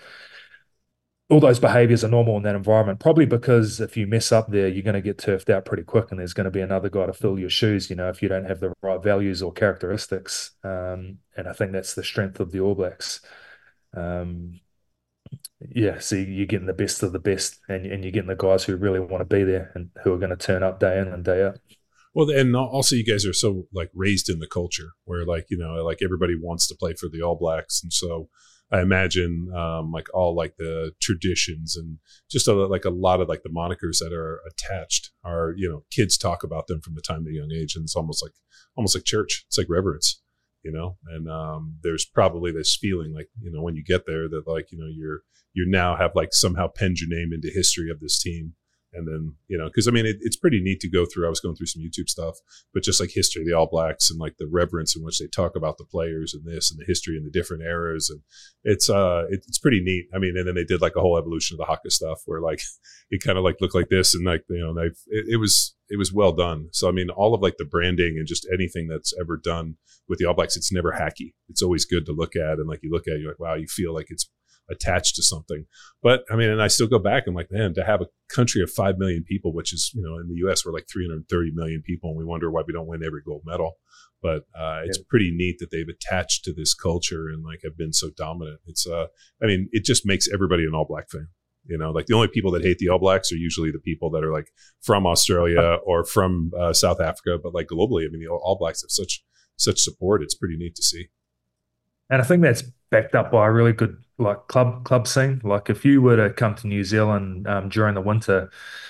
S4: all those behaviors are normal in that environment, probably because if you mess up there, you're going to get turfed out pretty quick, and there's going to be another guy to fill your shoes, you know, if you don't have the right values or characteristics. Um, and I think that's the strength of the All Blacks. Um, yeah, so you're getting the best of the best, and, and you're getting the guys who really want to be there and who are going to turn up day in and day out.
S3: Well, and also you guys are so like raised in the culture where like, you know, like everybody wants to play for the All Blacks. And so I imagine um, like all like the traditions and just a, like a lot of like the monikers that are attached are, you know, kids talk about them from the time they're young age. And it's almost like, almost like church. It's like reverence, you know, and um, there's probably this feeling like, you know, when you get there that like, you know, you're, you now have like somehow penned your name into history of this team. And then, you know, because I mean, it, it's pretty neat to go through. I was going through some YouTube stuff, but just like history of the All Blacks and like the reverence in which they talk about the players and this and the history and the different eras. And it's, uh, it, it's pretty neat. I mean, and then they did like a whole evolution of the haka stuff where like it kind of like looked like this and like, you know, they it, it was, it was well done. So, I mean, all of like the branding and just anything that's ever done with the All Blacks, it's never hacky. It's always good to look at. And like you look at it, you're like, wow, you feel like it's attached to something. But I mean, and I still go back and like, man, to have a country of five million people, which is, you know, in the U S we're like three hundred thirty million people, and we wonder why we don't win every gold medal. But uh, it's yeah. pretty neat that they've attached to this culture and like have been so dominant. It's, uh, I mean, it just makes everybody an All Black fan. You know, like the only people that hate the All Blacks are usually the people that are like from Australia or from uh, South Africa. But like globally, I mean, the All Blacks have such such support. It's pretty neat to see.
S4: And I think that's backed up by a really good like club club scene. Like if you were to come to New Zealand um, during the winter,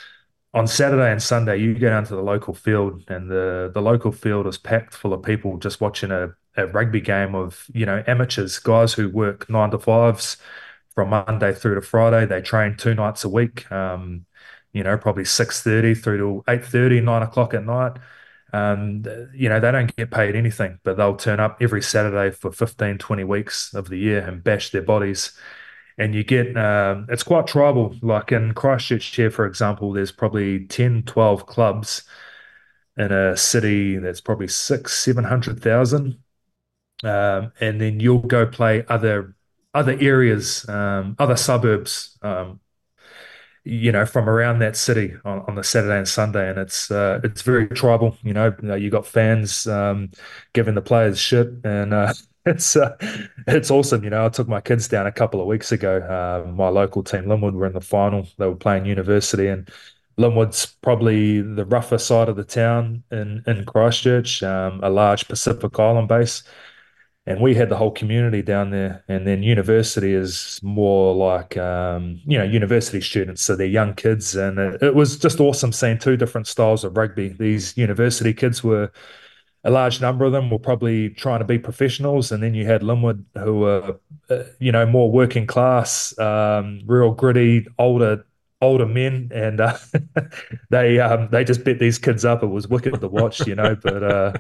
S4: on Saturday and Sunday, you go down to the local field, and the, the local field is packed full of people just watching a, a rugby game of, you know, amateurs, guys who work nine to fives from Monday through to Friday. They train two nights a week, um, you know, probably six thirty through to eight thirty, nine o'clock at night. Um, you know, they don't get paid anything, but they'll turn up every Saturday for fifteen, twenty weeks of the year and bash their bodies. And you get, um, it's quite tribal. Like in Christchurch here, for example, there's probably ten, twelve clubs in a city that's probably six, seven hundred thousand. Um, and then you'll go play other, other areas, um, other suburbs, um, you know, from around that city on, on the Saturday and Sunday. And it's, uh, it's very tribal, you know, you know, you got fans, um, giving the players shit, and, uh, it's, uh, it's awesome. You know, I took my kids down a couple of weeks ago. Uh, my local team, Linwood, were in the final. They were playing University, and Linwood's probably the rougher side of the town in, in Christchurch, um, a large Pacific Island base. And we had the whole community down there. And then University is more like, um, you know, university students. So they're young kids. And it, it was just awesome seeing two different styles of rugby. These university kids were, a large number of them were probably trying to be professionals. And then you had Linwood, who were, uh, you know, more working class, um, real gritty, older older men. And uh, they um, they just bet these kids up. It was wicked to watch, you know. But, uh,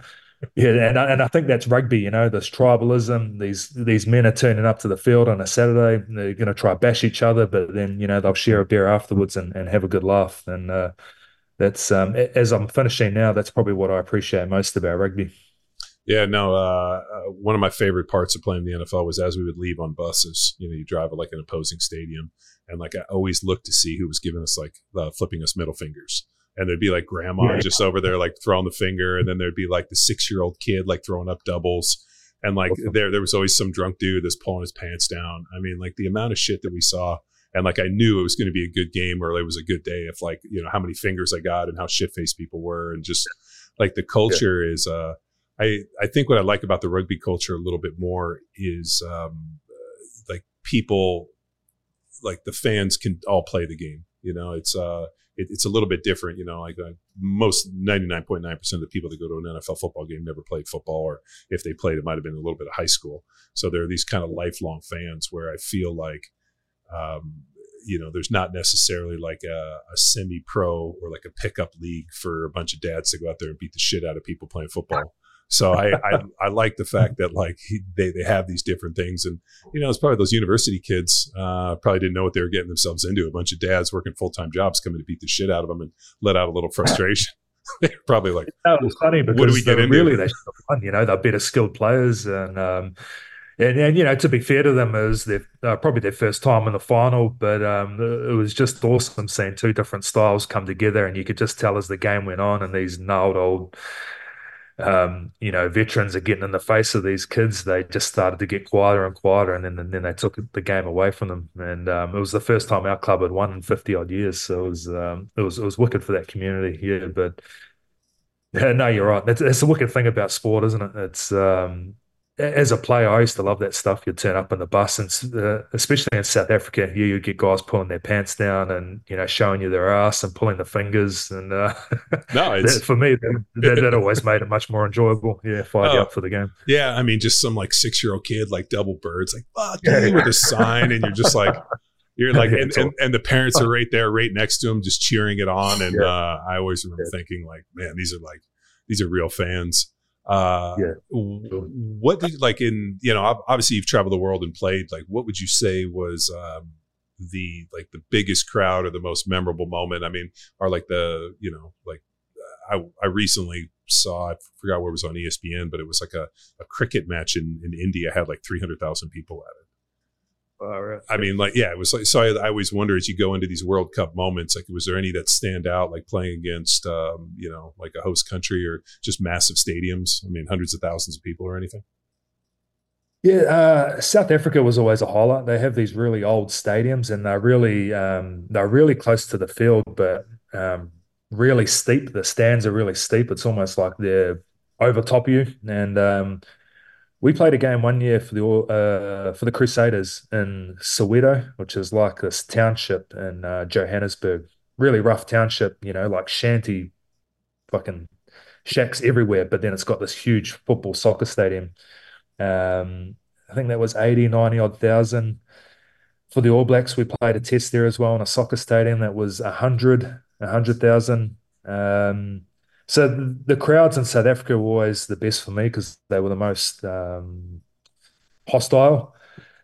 S4: Yeah, and I, and I think that's rugby, you know, this tribalism. These these men are turning up to the field on a Saturday. They're going to try bash each other, but then you know they'll share a beer afterwards and, and have a good laugh. And uh, that's um, as I'm finishing now, that's probably what I appreciate most about rugby.
S3: Yeah, no. Uh, uh, one of my favorite parts of playing the N F L was as we would leave on buses. You know, you drive at like an opposing stadium, and like I always looked to see who was giving us like uh, flipping us middle fingers. And there'd be like grandma
S4: Yeah.
S3: just over there like throwing the finger, and then there'd be like the six year old kid like throwing up doubles, and like there there was always some drunk dude that's pulling his pants down. I mean, like the amount of shit that we saw, and like I knew it was going to be a good game or it was a good day if like you know how many fingers I got and how shit faced people were, and just like the culture yeah. is. Uh, I I think what I like about the rugby culture a little bit more is um, uh, like people, like the fans can all play the game. You know, it's uh. It, it's a little bit different, you know, like uh, most ninety-nine point nine percent of the people that go to an N F L football game never played football, or if they played, it might have been a little bit of high school. So there are these kind of lifelong fans where I feel like, um, you know, there's not necessarily like a, a semi-pro or like a pickup league for a bunch of dads to go out there and beat the shit out of people playing football. So I, I, I like the fact that like he, they, they have these different things. And, you know, it's probably those university kids uh, probably didn't know what they were getting themselves into. A bunch of dads working full-time jobs coming to beat the shit out of them and let out a little frustration. They're probably like,
S4: that was funny because
S3: what do we get into?
S4: Really, they should have won. You know, they're better skilled players. And, um, and, and, you know, to be fair to them, is they're uh, probably their first time in the final, but um, it was just awesome seeing two different styles come together. And you could just tell as the game went on and these gnarled old Um, you know, veterans are getting in the face of these kids. They just started to get quieter and quieter, and then and then they took the game away from them. And um, it was the first time our club had won in fifty odd years. So it was um, it was it was wicked for that community. Yeah, but yeah, no, you're right. That's it's a wicked thing about sport, isn't it? It's um, as a player, I used to love that stuff. You'd turn up in the bus, and uh, especially in South Africa, you you get guys pulling their pants down and you know showing you their ass and pulling the fingers. And uh,
S3: no, it's,
S4: that, for me, that, that, that always made it much more enjoyable. Yeah, fired
S3: oh,
S4: you up for the game.
S3: Yeah, I mean, just some like six year old kid like double birds, like fuck yeah, with a sign, and you're just like. You're like, and, and, and the parents are right there, right next to him, just cheering it on. And yeah. uh, I always remember yeah. thinking, like, man, these are like, these are real fans. Uh, yeah. What did like in you know obviously you've traveled the world and played. Like, what would you say was um, the like the biggest crowd or the most memorable moment? I mean, or like the you know like I I recently saw I forgot where it was on E S P N, but it was like a, a cricket match in in India had like three hundred thousand people at it.
S4: Uh, right.
S3: I mean, like, yeah, it was like, so I, I always wonder as you go into these World Cup moments, like, was there any that stand out, like playing against, um, you know, like a host country or just massive stadiums? I mean, hundreds of thousands of people or anything?
S4: Yeah, uh, South Africa was always a highlight. They have these really old stadiums and they're really, um, they're really close to the field, but um, really steep. The stands are really steep. It's almost like they're over top of you. And, um, we played a game one year for the uh, for the Crusaders in Soweto, which is like this township in uh, Johannesburg. Really rough township, you know, like shanty fucking shacks everywhere. But then it's got this huge football soccer stadium. Um, I think that was eighty, ninety odd thousand. For the All Blacks, we played a test there as well in a soccer stadium that was one hundred, one hundred thousand. Um, So the crowds in South Africa were always the best for me because they were the most um, hostile.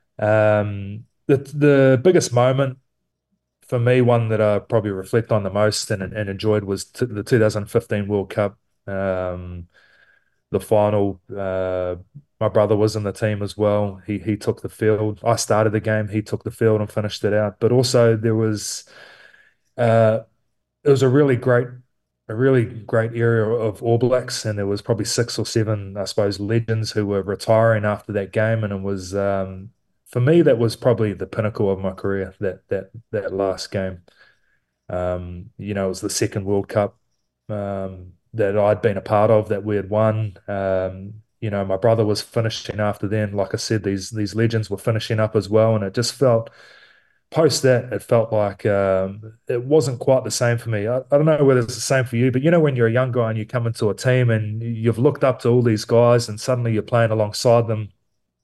S4: Um, the the biggest moment for me, one that I probably reflect on the most and, and enjoyed, was t- the two thousand fifteen World Cup, um, the final. Uh, my brother was in the team as well. He he took the field. I started the game. He took the field and finished it out. But also there was, uh, it was a really great. a really great area of All Blacks, and there was probably six or seven, I suppose, legends who were retiring after that game, and it was um, for me that was probably the pinnacle of my career. That that that last game, um, you know, it was the second World Cup um, that I'd been a part of that we had won. Um, you know, my brother was finishing after then. Like I said, these these legends were finishing up as well, and it just felt. Post that, it felt like um, it wasn't quite the same for me. I, I don't know whether it's the same for you, but you know, when you're a young guy and you come into a team and you've looked up to all these guys and suddenly you're playing alongside them.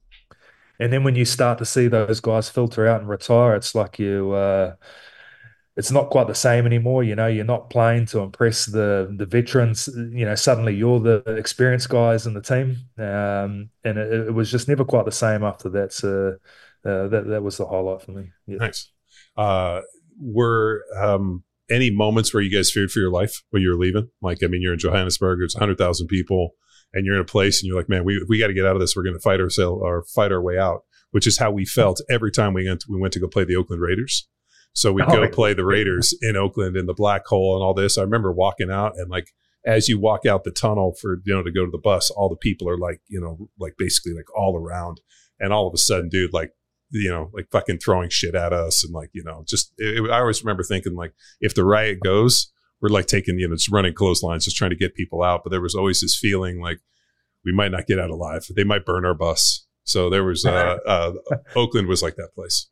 S4: And then when you start to see those guys filter out and retire, it's like you, uh, it's not quite the same anymore. You know, you're not playing to impress the the veterans. You know, suddenly you're the experienced guys in the team, um, and it, it was just never quite the same after that. So uh, that that was the highlight for me. Yeah.
S3: Nice. Uh, were um, any moments where you guys feared for your life when you were leaving? Like, I mean, you're in Johannesburg. There's one hundred thousand people, and you're in a place, and you're like, man, we we got to get out of this. We're going to fight ourselves or fight our way out, which is how we felt every time we went to, we went to go play the Oakland Raiders. So we'd go play the Raiders in Oakland in the black hole and all this. I remember walking out, and like as you walk out the tunnel for, you know, to go to the bus, all the people are like, you know, like basically like all around. And all of a sudden, dude, like, you know, like fucking throwing shit at us. And like, you know, just, it, it, I always remember thinking like, if the riot goes, we're like taking, you know, just running clotheslines, just trying to get people out. But there was always this feeling like we might not get out alive. They might burn our bus. So there was, uh, uh, Oakland was like that place.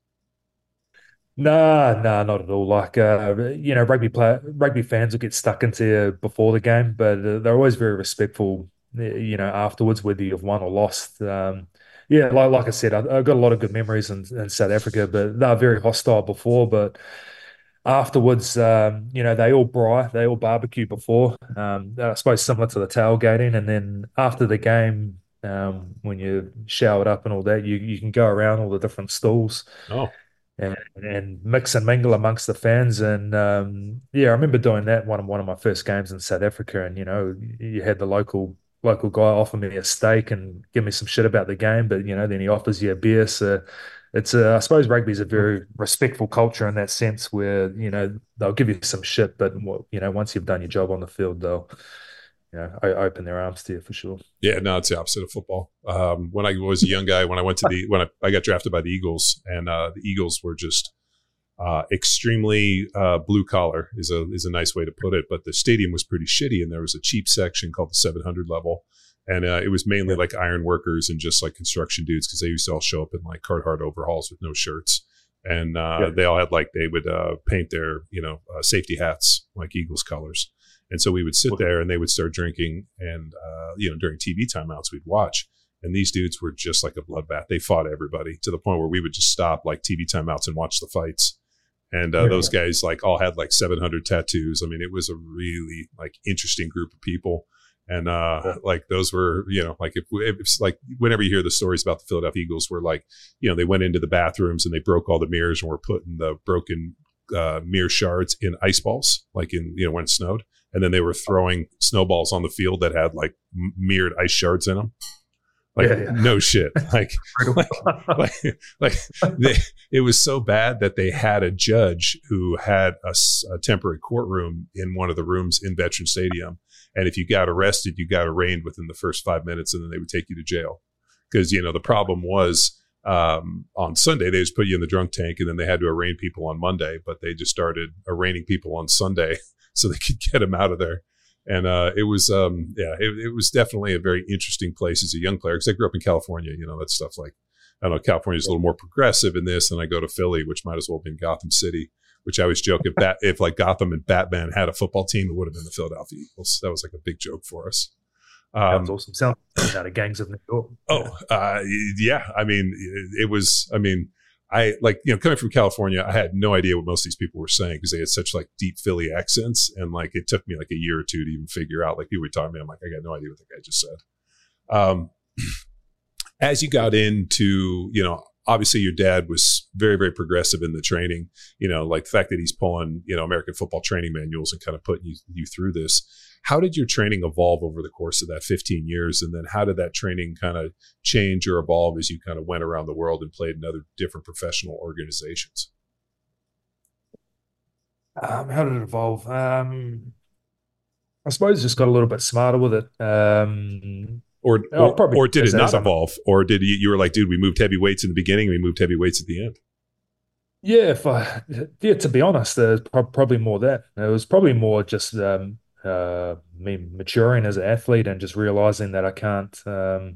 S4: Nah, nah, not at all. Like, uh, you know, rugby play, rugby fans will get stuck into you before the game, but uh, they're always very respectful, you know, afterwards, whether you've won or lost. Um, yeah, like like I said, I, I've got a lot of good memories in, in South Africa, but they were very hostile before. But afterwards, um, you know, they all braai, they all barbecue before. Um, I suppose similar to the tailgating, and then after the game, um, when you showered up and all that, you you can go around all the different stalls.
S3: Oh.
S4: And, and mix and mingle amongst the fans. And um, yeah, I remember doing that one of one of my first games in South Africa. And you know, you had the local local guy offer me a steak and give me some shit about the game, but you know, then he offers you a beer. So it's a, I suppose rugby is a very respectful culture in that sense, where you know they'll give you some shit, but you know, once you've done your job on the field, they'll you know open their arms to you for sure.
S3: Yeah, no, it's the opposite of football. Um, when I was a young guy, when I went to the when I, I got drafted by the Eagles, and uh, the Eagles were just uh, extremely uh, blue collar is a is a nice way to put it. But the stadium was pretty shitty, and there was a cheap section called the seven hundred level, and uh, it was mainly like iron workers and just like construction dudes, because they used to all show up in like Carhartt overalls with no shirts, and uh, yeah. they all had like they would uh, paint their you know uh, safety hats like Eagles colors. And so we would sit there and they would start drinking. And, uh, you know, during T V timeouts, we'd watch. And these dudes were just like a bloodbath. They fought everybody to the point where we would just stop like T V timeouts and watch the fights. And uh, yeah. those guys like all had like seven hundred tattoos. I mean, it was a really like interesting group of people. And uh, yeah. like those were, you know, like if, if it's like whenever you hear the stories about the Philadelphia Eagles were like, you know, they went into the bathrooms and they broke all the mirrors and were putting the broken uh, mirror shards in ice balls, like in, you know, when it snowed. And then they were throwing snowballs on the field that had like mirrored ice shards in them. Like, yeah, yeah. no shit. Like, like, like, like they, it was so bad that they had a judge who had a, a temporary courtroom in one of the rooms in Veteran Stadium. And if you got arrested, you got arraigned within the first five minutes, and then they would take you to jail. Because, you know, the problem was um, on Sunday, they just put you in the drunk tank, and then they had to arraign people on Monday. But they just started arraigning people on Sunday so they could get them out of there. And uh, it was, um, yeah, it, it was definitely a very interesting place as a young player, because I grew up in California. You know, that stuff like, I don't know, California's a little more progressive in this. And I go to Philly, which might as well have been Gotham City, which I always joke if, Bat, if like Gotham and Batman had a football team, it would have been the Philadelphia Eagles. That was like a big joke for us.
S4: Um, that was awesome. Sounds out of Gangs of New York.
S3: Oh, uh, yeah. I mean, it, it was, I mean, I like, you know, coming from California, I had no idea what most of these people were saying because they had such like deep Philly accents. And like, it took me like a year or two to even figure out, like people were talking to me. I'm like, I got no idea what the guy just said. Um, as you got into, you know, obviously your dad was very, very progressive in the training, you know, like the fact that he's pulling, you know, American football training manuals and kind of putting you, you through this. How did your training evolve over the course of that fifteen years? And then how did that training kind of change or evolve as you kind of went around the world and played in other different professional organizations?
S4: Um, how did it evolve? Um, I suppose just got a little bit smarter with it. Um,
S3: or or, oh, or did it not evolve? Or did you, you were like, dude, we moved heavy weights in the beginning and we moved heavy weights at the end?
S4: Yeah, if I, yeah, to be honest, there's probably more that. It was probably more just um, uh, me maturing as an athlete and just realizing that I can't, um,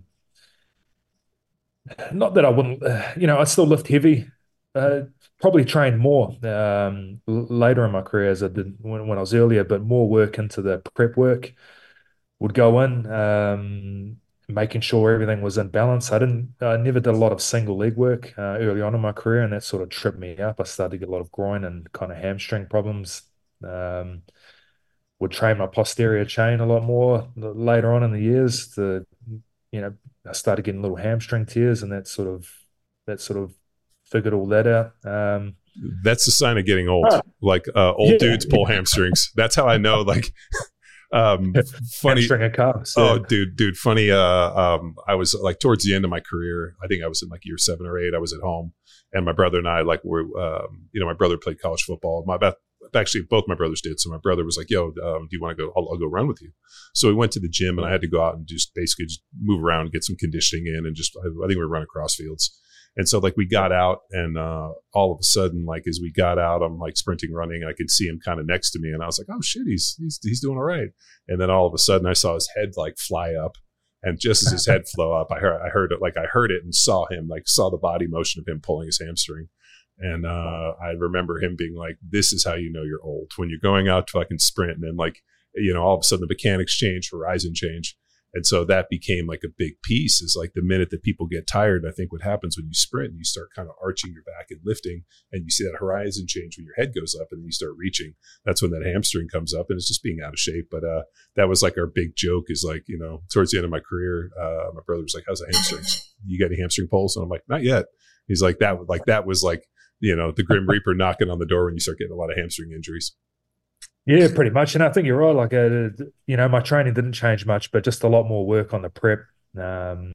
S4: not that I wouldn't, uh, you know, I still lift heavy, uh, probably train more um, later in my career as I did when, when I was earlier, but more work into the prep work would go in. Um, making sure everything was in balance. I didn't, I never did a lot of single leg work uh, early on in my career, and that sort of tripped me up. I started to get a lot of groin and kind of hamstring problems. Um, would train my posterior chain a lot more later on in the years. To, you know, I started getting little hamstring tears, and that sort of, that sort of figured all that out. Um,
S3: That's a sign of getting old.
S4: Oh,
S3: like uh, old
S4: yeah.
S3: dudes pull hamstrings. That's how I know. Like, um, funny.
S4: Hamstring and calves.
S3: Oh,
S4: Yeah.
S3: dude, dude, funny. Uh, um, I was like towards the end of my career. I think I was in like year seven or eight. I was at home, and my brother and I like were, um, you know, my brother played college football. My actually both my brothers did. So my brother was like, "Yo, um, do you want to go? I'll, I'll go run with you." So we went to the gym, and I had to go out and just basically just move around, get some conditioning in, and just I, I think we were running cross fields. And so like we got out, and uh, all of a sudden, like as we got out, I'm like sprinting, running. I could see him kind of next to me, and I was like, "Oh shit, he's he's he's doing all right." And then all of a sudden, I saw his head like fly up, and just as his head flew up, I heard I heard it like I heard it and saw him like saw the body motion of him pulling his hamstring. And uh, I remember him being like, "This is how you know you're old, when you're going out to fucking sprint, and then like you know all of a sudden the mechanics change, horizon change." And so that became like a big piece, is like the minute that people get tired, I think what happens when you sprint, you start kind of arching your back and lifting, and you see that horizon change when your head goes up, and then you start reaching. That's when that hamstring comes up, and it's just being out of shape. But uh, that was like our big joke, is like, you know, towards the end of my career, uh, my brother was like, "How's the hamstrings? You got any hamstring pulls?" And I'm like, "Not yet." He's like, that like that was like, you know, the Grim Reaper knocking on the door when you start getting a lot of hamstring injuries.
S4: Yeah, pretty much. And I think you're right. Like, uh, you know, my training didn't change much, but just a lot more work on the prep. Um,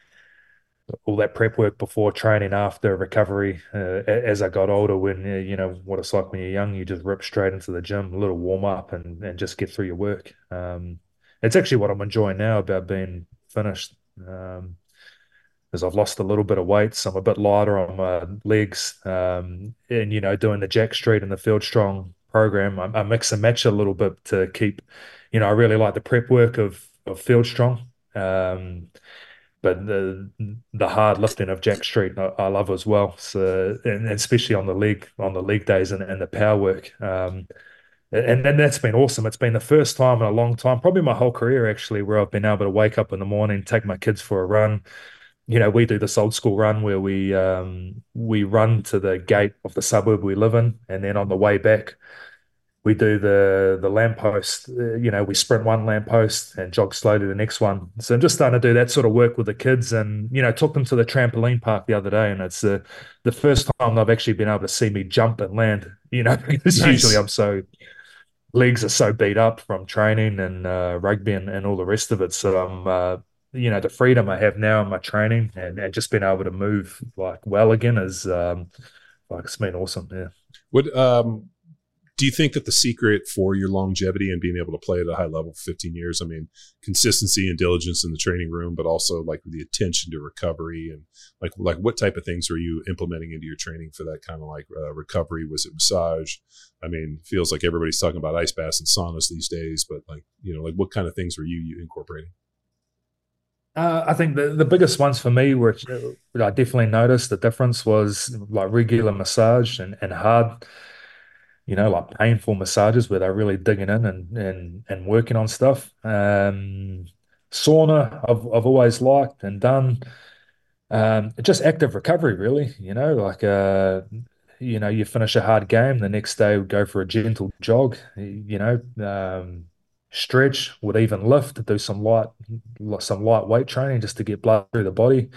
S4: all that prep work before training, after recovery. Uh, as I got older, when, uh, you know, what it's like when you're young, you just rip straight into the gym, a little warm up, and, and just get through your work. Um, it's actually what I'm enjoying now about being finished. Um, because I've lost a little bit of weight, so I'm a bit lighter on my legs. Um, and, you know, doing the Jack Street and the Field Strong program, I, I mix and match a little bit to keep, you know, I really like the prep work of, of Field Strong. Um, but the the hard lifting of Jack Street, I, I love as well. So, and especially on the leg, on the leg days and, and the power work. Um, and then that's been awesome. It's been the first time in a long time, probably my whole career actually, where I've been able to wake up in the morning, take my kids for a run. You know, we do this old school run where we um, we run to the gate of the suburb we live in, and then on the way back, we do the the lamppost. Uh, you know, we sprint one lamppost and jog slowly to the next one. So I'm just starting to do that sort of work with the kids, and you know, took them to the trampoline park the other day, and it's uh, the first time they've actually been able to see me jump and land. You know, because
S3: Nice.
S4: usually I'm so legs are so beat up from training and uh, rugby and, and all the rest of it. So I'm uh, you know, the freedom I have now in my training, and, and just being able to move like well again is um, like it's been awesome. Yeah.
S3: What um, do you think that the secret for your longevity and being able to play at a high level for fifteen years? I mean, consistency and diligence in the training room, but also like the attention to recovery, and like like what type of things were you implementing into your training for that kind of like uh, recovery? Was it massage? I mean, it feels like everybody's talking about ice baths and saunas these days, but like, you know, like what kind of things were you, you incorporating?
S4: Uh, I think the, the biggest ones for me, which I definitely noticed the difference, was like regular massage and, and hard, you know, like painful massages where they're really digging in and and, and working on stuff. Um, sauna, I've I've always liked and done. Um, just active recovery, really. You know, like uh, you know, you finish a hard game, the next day we go for a gentle jog. You know, um, stretch, would even lift, do some light, some light weight training just to get blood through the body.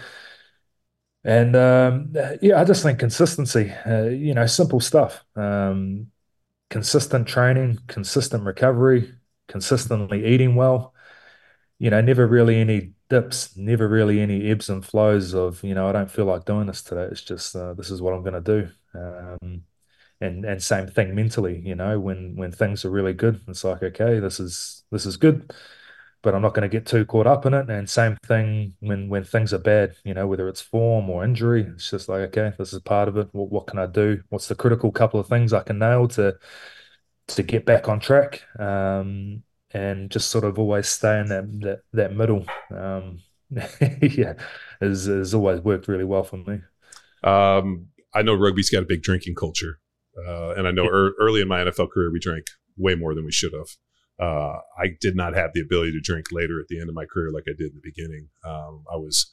S4: And um, yeah, I just think consistency. Uh, you know, simple stuff. Um, consistent training, consistent recovery, consistently eating well. You know, never really any dips, never really any ebbs and flows of, you know, I don't feel like doing this today. It's just uh, this is what I'm going to do. Um, and and same thing mentally, you know, when when things are really good, it's like, okay, this is this is good, but I'm not going to get too caught up in it. And same thing when when things are bad, you know, whether it's form or injury, it's just like, okay, this is part of it. What what can I do? What's the critical couple of things I can nail to to get back on track? Um, and just sort of always stay in that that that middle. Um, yeah, has has always worked really well for me.
S3: Um, I know rugby's got a big drinking culture, uh, and I know er, early in my N F L career we drank way more than we should have. uh, I did not have the ability to drink later at the end of my career like I did in the beginning. Um, I was,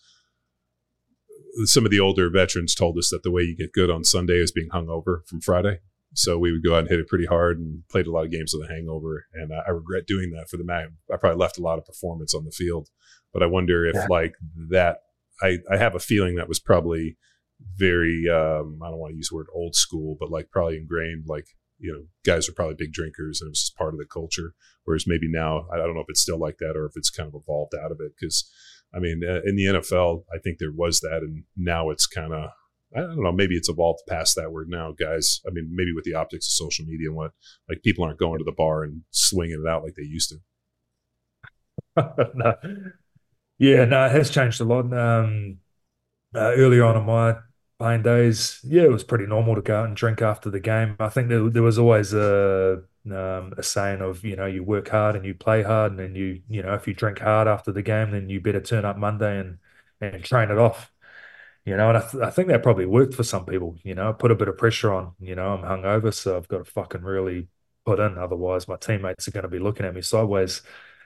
S3: some of the older veterans told us that the way you get good on Sunday is being hungover from Friday. So we would go out and hit it pretty hard and played a lot of games with a hangover. And I, I regret doing that for the match. I probably left a lot of performance on the field, but I wonder if yeah. like that, I, I have a feeling that was probably very, um, I don't want to use the word old school, but like probably ingrained, like, you know, guys are probably big drinkers and it was just part of the culture. Whereas maybe now, I don't know if it's still like that or if it's kind of evolved out of it. Cause I mean, uh, in the N F L, I think there was that. And now it's kind of, I don't know, maybe it's evolved past that word now, guys. I mean, maybe with the optics of social media and what, like people aren't going to the bar and swinging it out like they used to.
S4: no. Yeah, no, it has changed a lot. Um, uh, earlier on in my playing days, yeah, it was pretty normal to go out and drink after the game. I think there, there was always a um, a saying of, you know, you work hard and you play hard, and then you, you know, if you drink hard after the game, then you better turn up Monday and and train it off. You know, and I, th- I think that probably worked for some people, you know, put a bit of pressure on, you know, I'm hungover, so I've got to fucking really put in. Otherwise, my teammates are going to be looking at me sideways.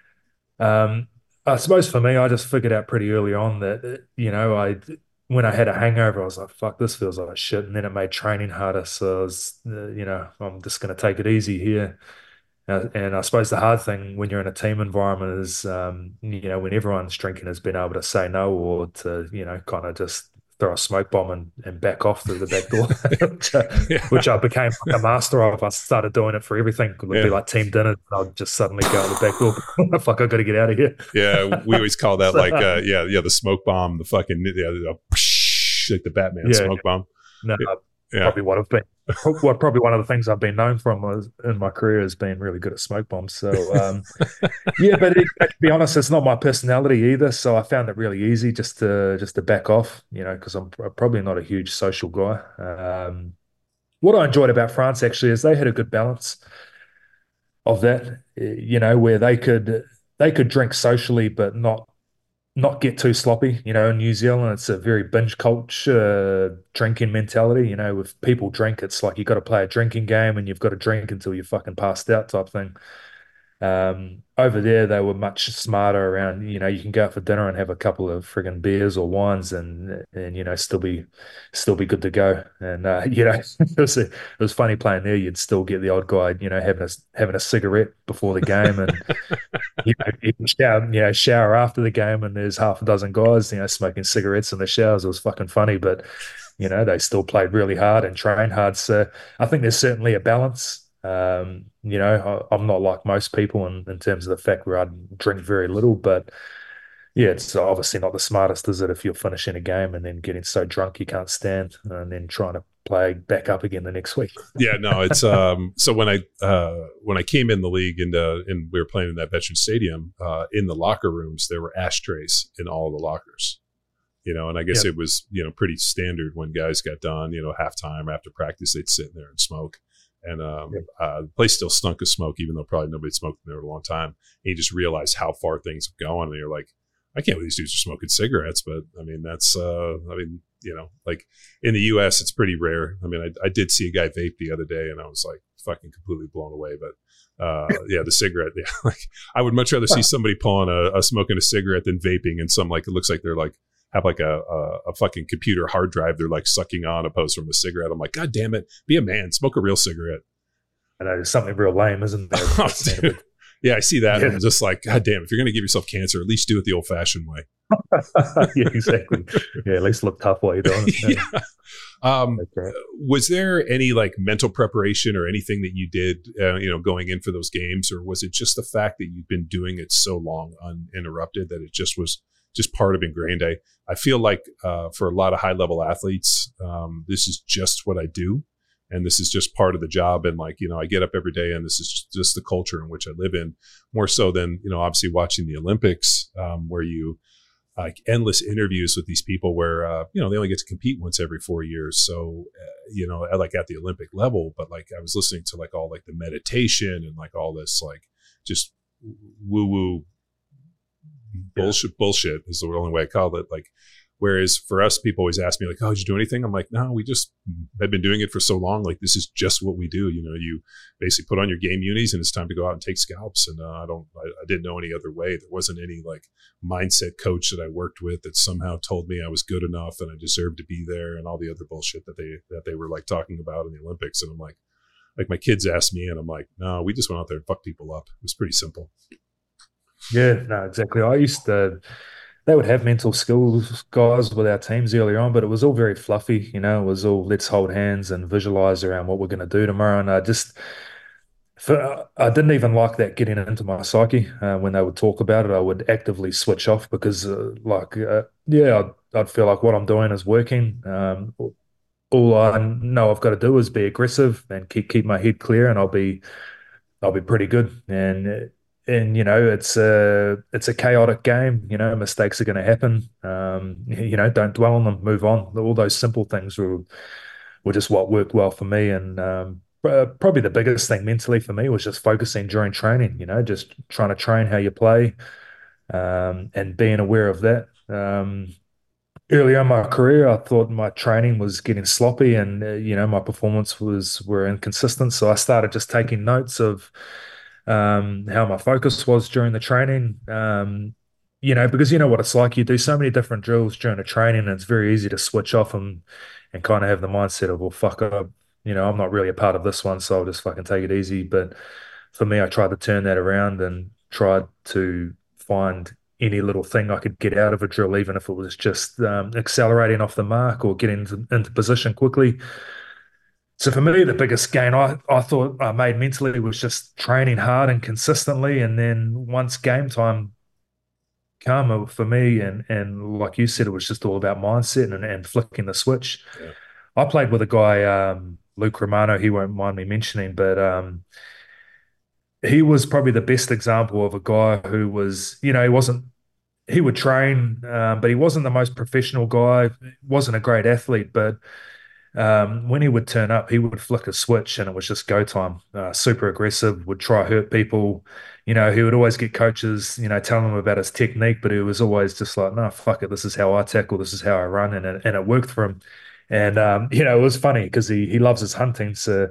S4: Um, I suppose for me, I just figured out pretty early on that, you know, I, when I had a hangover, I was like, fuck, this feels like shit. And then it made training harder. So I was, uh, you know, I'm just going to take it easy here. Uh, and I suppose the hard thing when you're in a team environment is, um, you know, when everyone's drinking, has been able to say no or to, you know, kind of just throw a smoke bomb and, and back off through the back door, which, uh, yeah. which I became like a master of. I started doing it for everything. It would yeah. be like team dinner. I'd just suddenly go out the back door. Fuck, I got to get out of here.
S3: Yeah, we always call that so, like, uh, yeah, yeah, the smoke bomb, the fucking, yeah, the, like the Batman yeah, smoke bomb.
S4: No, yeah. probably what I've been, what probably one of the things I've been known from was, in my career has been really good at smoke bombs. So um, yeah, but it, to be honest, it's not my personality either. So I found it really easy just to just to back off, you know, because I'm probably not a huge social guy. Um, what I enjoyed about France actually is they had a good balance of that, you know, where they could they could drink socially, but not. not get too sloppy. You know, in New Zealand, it's a very binge culture uh, drinking mentality. You know, if people drink, it's like you got to play a drinking game and you've got to drink until you're fucking passed out type thing. Um, over there, they were much smarter around, you know, you can go out for dinner and have a couple of friggin' beers or wines and, and, you know, still be, still be good to go. And, uh, you know, it was, a, it was funny playing there. You'd still get the odd guy, you know, having a, having a cigarette before the game and, you know, you can shower, you know, shower after the game and there's half a dozen guys, you know, smoking cigarettes in the showers. It was fucking funny, but, you know, they still played really hard and trained hard. So I think there's certainly a balance. Um, you know, I, I'm not like most people in, in terms of the fact where I drink very little, but yeah, it's obviously not the smartest, is it? If you're finishing a game and then getting so drunk you can't stand and then trying to play back up again the next week.
S3: Yeah, no, it's um. So when I uh when I came in the league and uh, and we were playing in that veteran stadium, uh, in the locker rooms there were ashtrays in all the lockers. You know, and I guess yep. it was, you know, pretty standard when guys got done. You know, halftime or after practice, they'd sit in there and smoke. And um, yep. uh, the place still stunk of smoke, even though probably nobody smoked in there in a long time. And you just realize how far things have gone. And you're like, I can't believe these dudes are smoking cigarettes. But I mean, that's, uh, I mean, you know, like in the U S, it's pretty rare. I mean, I, I did see a guy vape the other day and I was like fucking completely blown away. But uh, yeah, the cigarette, yeah, like I would much rather see somebody pulling a, a smoking a cigarette than vaping and some like, it looks like they're like, have like a, a a fucking computer hard drive they're like sucking on opposed from a cigarette. I'm like, God damn it, be a man, smoke a real cigarette.
S4: I know, there's something real lame, isn't there?
S3: Oh, dude. Yeah, I see that. Yeah. And I'm just like, God damn, if you're going to give yourself cancer, at least do it the old fashioned way.
S4: Yeah, exactly. Yeah, at least look tough while you're doing it.
S3: Yeah. Um, right. Was there any like mental preparation or anything that you did, uh, you know, going in for those games, or was it just the fact that you've been doing it so long uninterrupted that it just was just part of ingrained? I, I feel like uh, for a lot of high level athletes, um, this is just what I do. And this is just part of the job. And like, you know, I get up every day and this is just, just the culture in which I live in, more so than, you know, obviously watching the Olympics, um, where you like endless interviews with these people where, uh, you know, they only get to compete once every four years. So, uh, you know, like at the Olympic level, but like I was listening to like all like the meditation and like all this, like just woo woo bullshit, bullshit is the only way I call it. Like, Whereas for us, people always ask me like, oh, did you do anything? I'm like, no, we just have been doing it for so long. Like, this is just what we do. You know, you basically put on your game unis and it's time to go out and take scalps. And uh, I don't, I, I didn't know any other way. There wasn't any like mindset coach that I worked with that somehow told me I was good enough and I deserved to be there and all the other bullshit that they, that they were like talking about in the Olympics. And I'm like, like my kids asked me and I'm like, no, we just went out there and fucked people up. It was pretty simple.
S4: Yeah, no, exactly. I used to, they would have mental skills guys with our teams early on, but it was all very fluffy. You know, it was all let's hold hands and visualize around what we're going to do tomorrow. And I just, for, I didn't even like that getting into my psyche. Uh, when they would talk about it, I would actively switch off because, uh, like, uh, yeah, I'd, I'd feel like what I'm doing is working. Um, all I know I've got to do is be aggressive and keep keep my head clear, and I'll be I'll be pretty good. And and you know, it's a it's a chaotic game. You know, mistakes are going to happen. Um, you know, don't dwell on them. Move on. All those simple things were were just what worked well for me. And um, probably the biggest thing mentally for me was just focusing during training. You know, just trying to train how you play, um, and being aware of that. Um, early on in my career, I thought my training was getting sloppy, and uh, you know, my performance was were inconsistent. So I started just taking notes of um, how my focus was during the training. Um, you know, because you know what it's like. You do so many different drills during a training, and it's very easy to switch off and and kind of have the mindset of, well, fuck up. You know, I'm not really a part of this one, so I'll just fucking take it easy. But for me, I tried to turn that around and tried to find any little thing I could get out of a drill, even if it was just um, accelerating off the mark or getting into, into position quickly. So for me, the biggest gain I, I thought I made mentally was just training hard and consistently. And then once game time came for me, and and like you said, it was just all about mindset and, and flicking the switch.
S3: Yeah.
S4: I played with a guy, um, Luke Romano, he won't mind me mentioning, but um, he was probably the best example of a guy who was, you know, he wasn't, he would train, um, but he wasn't the most professional guy, wasn't a great athlete, but um, when he would turn up, he would flick a switch and it was just go time. Uh, super aggressive, would try hurt people. You know, he would always get coaches, you know, telling him about his technique, but he was always just like, no, fuck it. This is how I tackle. This is how I run. And it, and it worked for him. And, um, you know, it was funny because he, he loves his hunting. So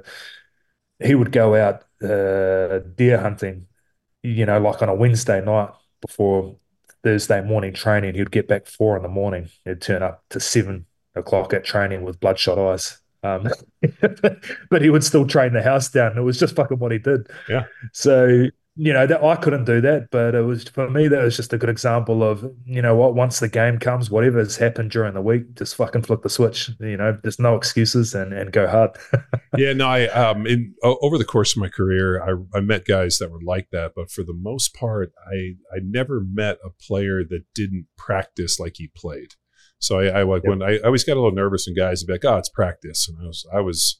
S4: he would go out uh, deer hunting, you know, like on a Wednesday night before Thursday morning training. He'd get back four in the morning. He'd turn up to seven o'clock at training with bloodshot eyes. Um, but he would still train the house down. It was just fucking what he did.
S3: Yeah.
S4: So, you know, that I couldn't do that, but it was, for me, that was just a good example of, you know what, once the game comes, whatever's happened during the week, just fucking flip the switch. You know, there's no excuses, and, and go hard.
S3: Yeah, no, I, um, in, over the course of my career, I, I met guys that were like that, but for the most part, I, I never met a player that didn't practice like he played. So I, I like yep. when I, I always got a little nervous when guys would be like, oh, it's practice. And I was, I was,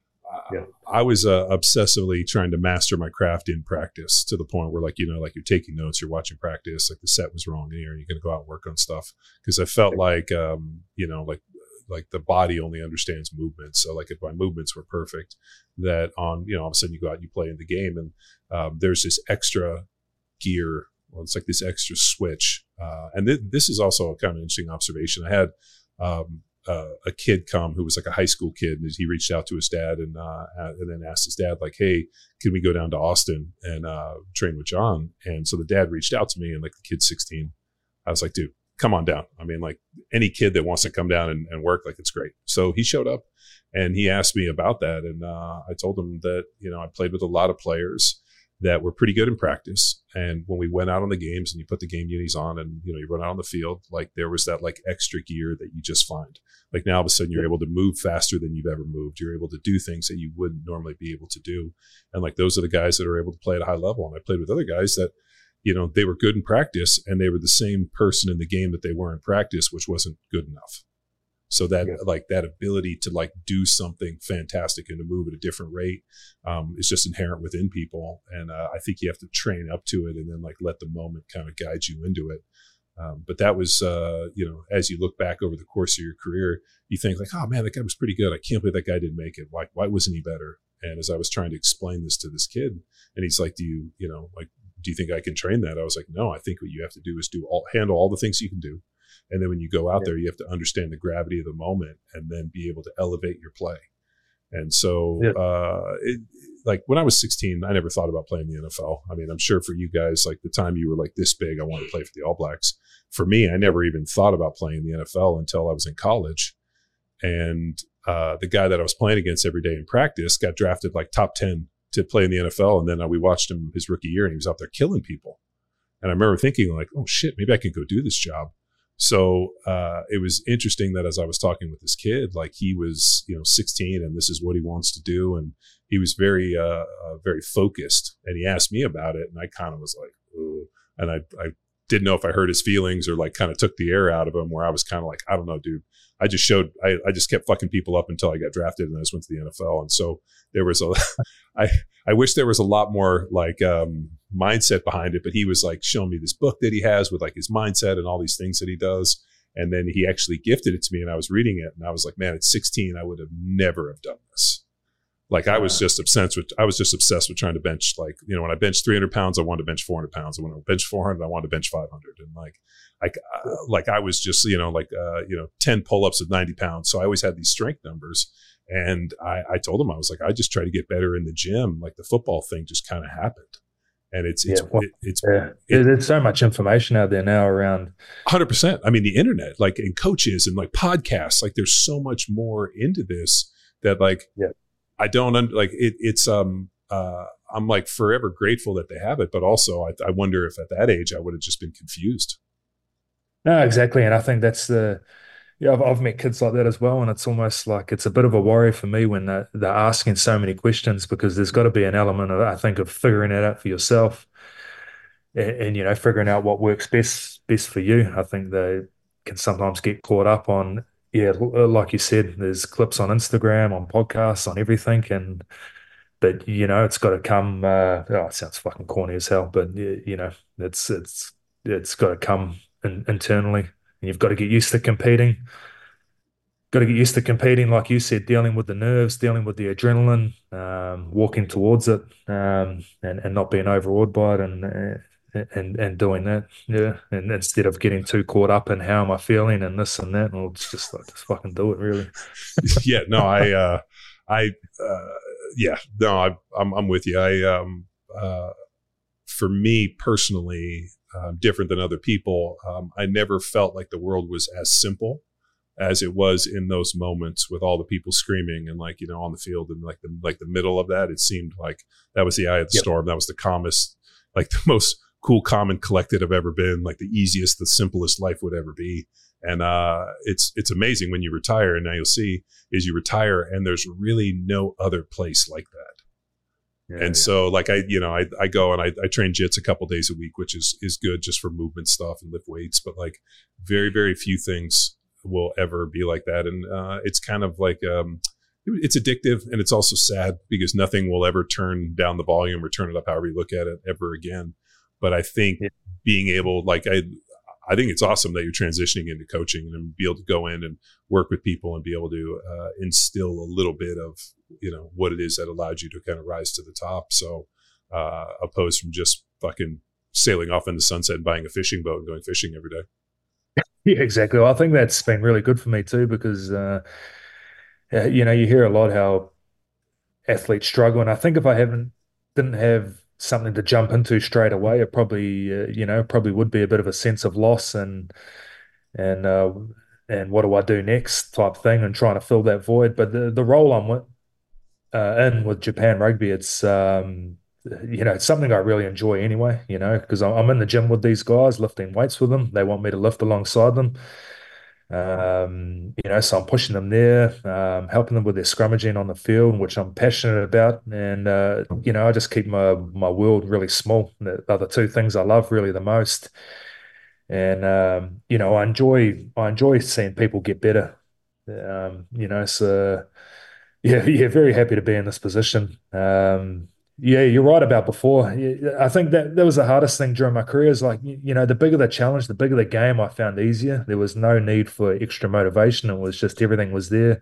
S3: yep. I was uh, obsessively trying to master my craft in practice to the point where, like, you know, like you're taking notes, you're watching practice, like the set was wrong here, and you're going to go out and work on stuff. Cause I felt yep. like, um, you know, like, like the body only understands movement. So like if my movements were perfect, that on, you know, all of a sudden you go out and you play in the game, and um, there's this extra gear. Well, it's like this extra switch. Uh, and th- this is also a kind of interesting observation. I had um, uh, a kid come who was like a high school kid, and he reached out to his dad and uh, and then asked his dad, like, hey, can we go down to Austin and uh, train with John? And so the dad reached out to me, and like the kid's sixteen. I was like, dude, come on down. I mean, like any kid that wants to come down and, and work, like it's great. So he showed up and he asked me about that. And uh, I told him that, you know, I played with a lot of players that were pretty good in practice. And when we went out on the games and you put the game unis on and, you know, you run out on the field, like there was that like extra gear that you just find. Like now all of a sudden you're able to move faster than you've ever moved. You're able to do things that you wouldn't normally be able to do. And like those are the guys that are able to play at a high level. And I played with other guys that, you know, they were good in practice and they were the same person in the game that they were in practice, which wasn't good enough. So that yeah. like that ability to like do something fantastic and to move at a different rate um, is just inherent within people. And uh, I think you have to train up to it and then like let the moment kind of guide you into it. Um, but that was, uh, you know, as you look back over the course of your career, you think like, oh man, that guy was pretty good. I can't believe that guy didn't make it. Why, why wasn't he better? And as I was trying to explain this to this kid, and he's like, do you, you know, like, do you think I can train that? I was like, no, I think what you have to do is do all, handle all the things you can do. And then when you go out
S4: Yeah.
S3: there, you have to understand the gravity of the moment and then be able to elevate your play. And so,
S4: Yeah.
S3: uh, it, like when I was sixteen, I never thought about playing the N F L. I mean, I'm sure for you guys, like the time you were like this big, I wanted to play for the All Blacks. For me, I never even thought about playing the N F L until I was in college. And uh, the guy that I was playing against every day in practice got drafted like top ten to play in the N F L. And then uh, we watched him his rookie year and he was out there killing people. And I remember thinking like, oh shit, maybe I could go do this job. So uh, it was interesting that as I was talking with this kid, like he was, you know, sixteen and this is what he wants to do. And he was very, uh, uh, very focused. And he asked me about it. And I kind of was like, ugh. And I, I didn't know if I hurt his feelings or like kind of took the air out of him, where I was kind of like, I don't know, dude. I just showed, I, I just kept fucking people up until I got drafted and I just went to the N F L. And so there was a, I, I wish there was a lot more like um, mindset behind it, but he was like showing me this book that he has with like his mindset and all these things that he does. And then he actually gifted it to me and I was reading it and I was like, man, at sixteen, I would have never have done this. Like I was just obsessed with, I was just obsessed with trying to bench. Like, you know, when I benched three hundred pounds, I wanted to bench four hundred pounds. And when I benched four hundred, I wanted to bench five hundred. And like, like, uh, like I was just, you know, like, uh, you know, ten pull-ups with ninety pounds. So I always had these strength numbers. And I, I told him, I was like, I just try to get better in the gym. Like the football thing just kind of happened. And it's, it's,
S4: Yeah, well,
S3: it, it's,
S4: yeah.
S3: it,
S4: There's so much information out there now around.
S3: one hundred percent. I mean, the internet, like in coaches and like podcasts, like there's so much more into this that like,
S4: Yeah.
S3: I don't un- like it. It's, um, uh, I'm like forever grateful that they have it, but also I, I wonder if at that age I would have just been confused.
S4: No, exactly. And I think that's the, yeah, I've, I've met kids like that as well. And it's almost like it's a bit of a worry for me when they're, they're asking so many questions, because there's got to be an element of, I think, of figuring it out for yourself and, and, you know, figuring out what works best, best for you. I think they can sometimes get caught up on, yeah, l- like you said, there's clips on Instagram, on podcasts, on everything. And, but, you know, it's got to come, uh, oh, it sounds fucking corny as hell, but, y- you know, it's, it's, it's got to come in, internally. And you've got to get used to competing. Got to get used to competing, like you said, dealing with the nerves, dealing with the adrenaline, um, walking towards it, um, and and not being overawed by it, and uh, and and doing that, yeah. And instead of getting too caught up in how am I feeling and this and that, well, it's just like just fucking do it, really.
S3: Yeah, no, I, uh, I, uh, yeah, no, I, I'm, I'm with you. I, um, uh, for me personally, uh, different than other people, um, I never felt like the world was as simple as it was in those moments with all the people screaming and like, you know, on the field and like the, like the middle of that, it seemed like that was the eye of the
S4: Yep.
S3: storm. That was the calmest, like the most cool, calm and collected I've ever been, like the easiest, the simplest life would ever be. And, uh, it's, it's amazing when you retire, and now you'll see is you retire and there's really no other place like that.
S4: Yeah,
S3: And
S4: yeah.
S3: so like I, you know, I, I go and I, I train jits a couple days a week, which is, is good just for movement stuff and lift weights, but like very, very few things will ever be like that. And, uh, it's kind of like, um, it- it's addictive and it's also sad because nothing will ever turn down the volume or turn it up, however you look at it, ever again. But I think
S4: Yeah.
S3: being able, like, I, I think it's awesome that you're transitioning into coaching and be able to go in and work with people and be able to, uh, instill a little bit of, you know, what it is that allowed you to kind of rise to the top. So, uh, opposed from just fucking sailing off in the sunset and buying a fishing boat and going fishing every day.
S4: Yeah, exactly. Well, I think that's been really good for me too, because uh, uh, you know, you hear a lot how athletes struggle, and I think if I haven't didn't have something to jump into straight away, it probably uh, you know probably would be a bit of a sense of loss and and uh, and what do I do next type thing, and trying to fill that void. But the the role I'm with, uh, in with Japan Rugby, it's um, you know it's something I really enjoy anyway. You know, because I'm I'm in the gym with these guys, lifting weights with them. They want me to lift alongside them. Um, you know, so I'm pushing them there, um, helping them with their scrummaging on the field, which I'm passionate about. And uh, you know, I just keep my my world really small. The other two things I love really the most. And um, you know, I enjoy I enjoy seeing people get better. Um, you know, so yeah, yeah, very happy to be in this position. Um, yeah, you're right about before. Yeah, I think that that was the hardest thing during my career is like, you, you know, the bigger the challenge, the bigger the game, I found easier. There was no need for extra motivation. It was just everything was there.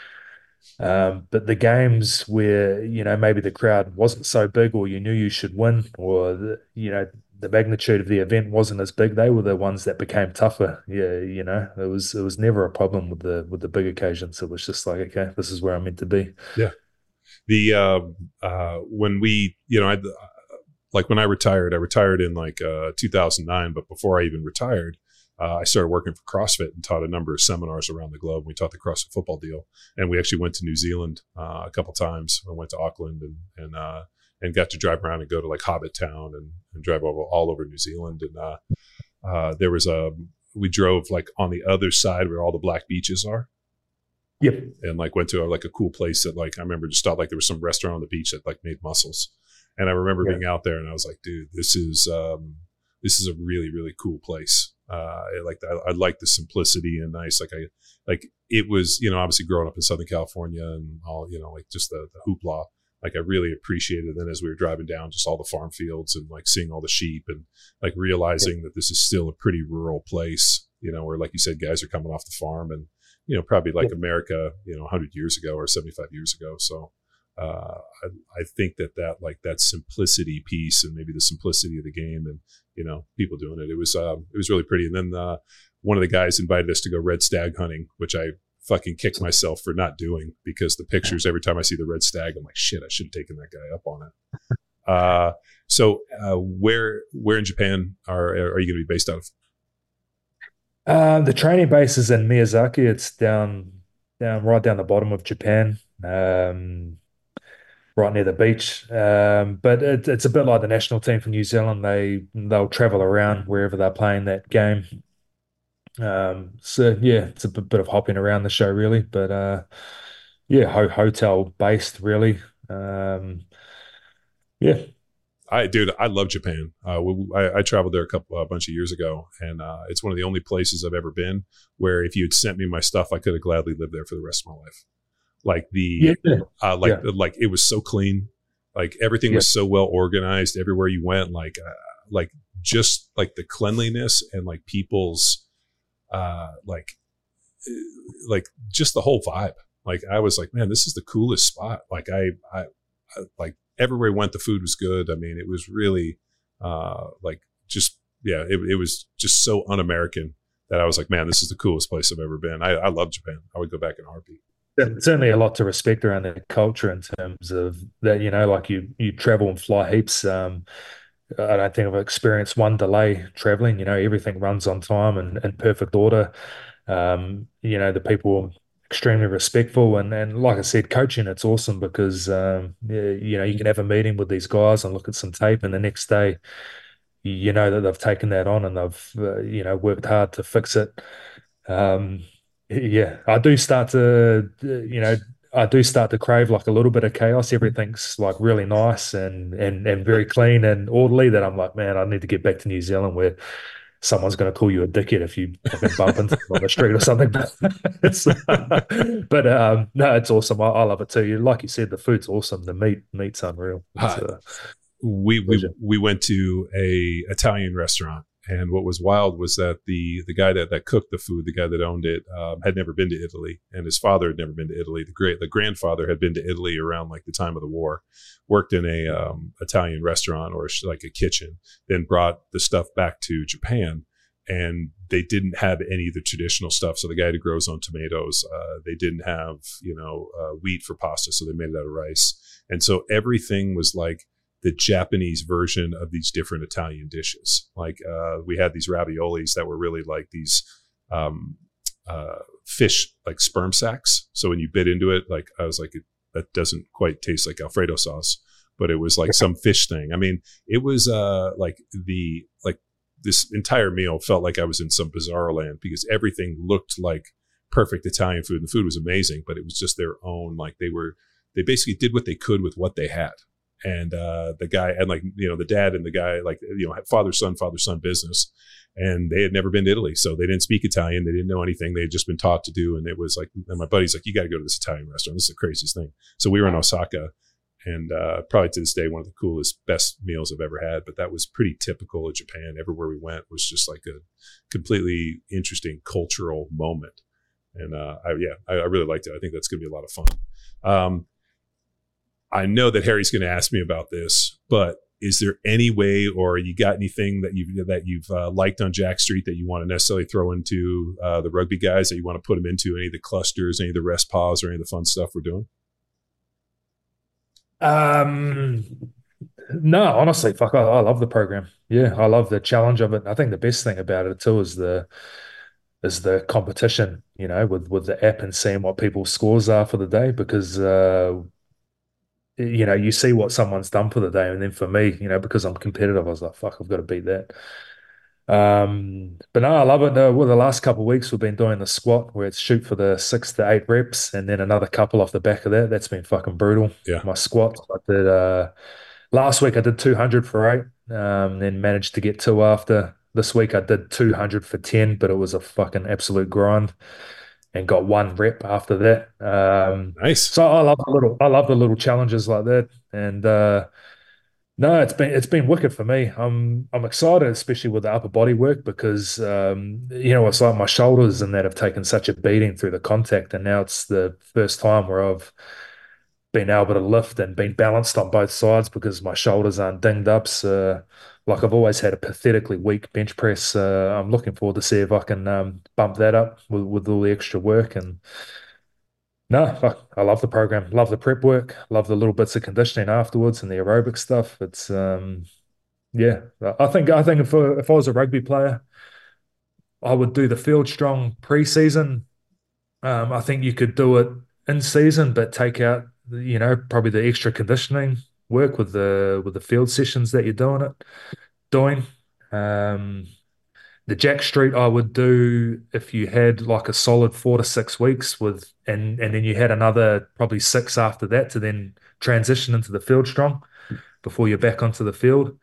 S4: Um, but the games where, you know, maybe the crowd wasn't so big or you knew you should win or, the, you know, the magnitude of the event wasn't as big. They were the ones that became tougher. Yeah, you know, it was it was never a problem with the with the big occasions. It was just like, okay, this is where I'm meant to be.
S3: Yeah. The uh, uh, when we, you know, I, like when I retired, I retired in like uh, two thousand nine. But before I even retired, uh, I started working for CrossFit and taught a number of seminars around the globe. We taught the CrossFit football deal, and we actually went to New Zealand uh, a couple times. I went to Auckland and and uh, and got to drive around and go to like Hobbit Town and, and drive over all over New Zealand. And uh, uh, there was a we drove like on the other side where all the black beaches are.
S4: Yep.
S3: And like went to a, like a cool place that like I remember just thought like there was some restaurant on the beach that like made mussels, and I remember yeah. being out there and I was like, dude, this is um, this is a really really cool place. Uh, I like I, I like the simplicity and nice. Like I like it was, you know, obviously growing up in Southern California and all, you know, like just the, the hoopla. Like I really appreciated it. Then as we were driving down, just all the farm fields and like seeing all the sheep and like realizing yeah. that this is still a pretty rural place, you know, where like you said, guys are coming off the farm and, you know, probably like yeah. America, you know, one hundred years ago or seventy-five years ago. So uh, I, I think that that like that simplicity piece and maybe the simplicity of the game and, you know, people doing it, it was, um, it was really pretty. And then uh, one of the guys invited us to go red stag hunting, which I fucking kicked myself for not doing because the pictures, every time I see the red stag, I'm like, shit, I should have taken that guy up on it. Uh, so uh, where, where in Japan are, are you going to be based out of?
S4: Uh, the training base is in Miyazaki. It's down, down right down the bottom of Japan, um, right near the beach. Um, but it, it's a bit like the national team for New Zealand. They they'll travel around wherever they're playing that game. Um, so yeah, it's a b- bit of hopping around the show, really. But uh, yeah, ho- hotel based, really. Um, yeah.
S3: I, dude, I love Japan. Uh, we, I, I traveled there a couple, a bunch of years ago, and uh, it's one of the only places I've ever been where if you had sent me my stuff, I could have gladly lived there for the rest of my life. Like the, yeah. uh, like, yeah. like it was so clean, like everything yeah. was so well organized everywhere you went. Like, uh, like just like the cleanliness and like people's, uh, like, like just the whole vibe. Like I was like, man, this is the coolest spot. Like I, I, I like. Everywhere we went, the food was good. I mean, it was really uh, like just, yeah, it, it was just so un-American that I was like, man, this is the coolest place I've ever been. I, I love Japan. I would go back in a heartbeat.
S4: There's certainly a lot to respect around their culture in terms of that, you know, like you, you travel and fly heaps. Um, I don't think I've experienced one delay traveling, you know, everything runs on time and in perfect order. Um, you know, the people extremely respectful and and like I said, coaching, it's awesome because um yeah, you know, you can have a meeting with these guys and look at some tape and the next day you know that they've taken that on and they've uh, you know, worked hard to fix it. um yeah, I do start to you know I do start to crave like a little bit of chaos. Everything's like really nice and and and very clean and orderly that I'm like, man, I need to get back to New Zealand where someone's going to call you a dickhead if you fucking bump into them on the street or something. It's, but um, no, it's awesome. I, I love it too. Like you said, the food's awesome. The meat, meat's unreal. It's, uh,
S3: we we we went to a Italian restaurant, and what was wild was that the the guy that, that cooked the food, the guy that owned it, um, had never been to Italy, and his father had never been to Italy. The great the grandfather had been to Italy around like the time of the war, worked in a um, Italian restaurant or like a kitchen, then brought the stuff back to Japan, and they didn't have any of the traditional stuff. So the guy who grows on tomatoes, uh, they didn't have you know uh, wheat for pasta, so they made it out of rice, and so everything was like the Japanese version of these different Italian dishes. Like uh, we had these raviolis that were really like these um, uh, fish, like sperm sacs. So when you bit into it, like I was like, it, that doesn't quite taste like Alfredo sauce, but it was like some fish thing. I mean, it was uh, like the like this entire meal felt like I was in some bizarre land because everything looked like perfect Italian food, and the food was amazing, but it was just their own. Like they were, they basically did what they could with what they had. And uh, the guy, and like, you know, the dad and the guy, like, you know, father, son, father, son business. And they had never been to Italy. So they didn't speak Italian. They didn't know anything. They had just been taught to do. And it was like, and my buddy's like, you got to go to this Italian restaurant. This is the craziest thing. So we were in Osaka, and uh, probably to this day, one of the coolest, best meals I've ever had. But that was pretty typical of Japan. Everywhere we went was just like a completely interesting cultural moment. And uh, I, yeah, I, I really liked it. I think that's going to be a lot of fun. Um, I know that Harry's going to ask me about this, but is there any way, or you got anything that you've that you've uh, liked on Jack Street that you want to necessarily throw into uh, the rugby guys, that you want to put them into any of the clusters, any of the rest pause, or any of the fun stuff we're doing?
S4: Um, no, honestly, fuck, I, I love the program. Yeah, I love the challenge of it. I think the best thing about it too is the is the competition, you know, with with the app and seeing what people's scores are for the day, because uh, you know, you see what someone's done for the day, and then for me, you know, because I'm competitive, I was like, fuck, I've got to beat that. Um, but no, I love it. Uh, well, the last couple of weeks we've been doing the squat where it's shoot for the six to eight reps, and then another couple off the back of that. That's been fucking brutal.
S3: Yeah.
S4: My squat, I did uh, last week I did two hundred for eight, um, then managed to get two after. This week I did two hundred for ten, but it was a fucking absolute grind, and got one rep after that. Um,
S3: Nice.
S4: So I love the little, I love the little challenges like that, and uh, no, it's been it's been wicked for me. I'm I'm excited, especially with the upper body work, because um, you know, it's like my shoulders and that have taken such a beating through the contact, and now it's the first time where I've been able to lift and been balanced on both sides because my shoulders aren't dinged up. So, like, I've always had a pathetically weak bench press. Uh, I'm looking forward to see if I can um, bump that up with, with all the extra work. And no, fuck, I love the program, love the prep work, love the little bits of conditioning afterwards and the aerobic stuff. It's um, yeah, I think I think if I, if I was a rugby player, I would do the Field Strong pre-season. Um, I think you could do it in season, but take out, you know, probably the extra conditioning work with the with the field sessions that you're doing it doing. Um, the Jack Street I would do if you had like a solid four to six weeks with, and and then you had another probably six after that to then transition into the Field Strong before you're back onto the field.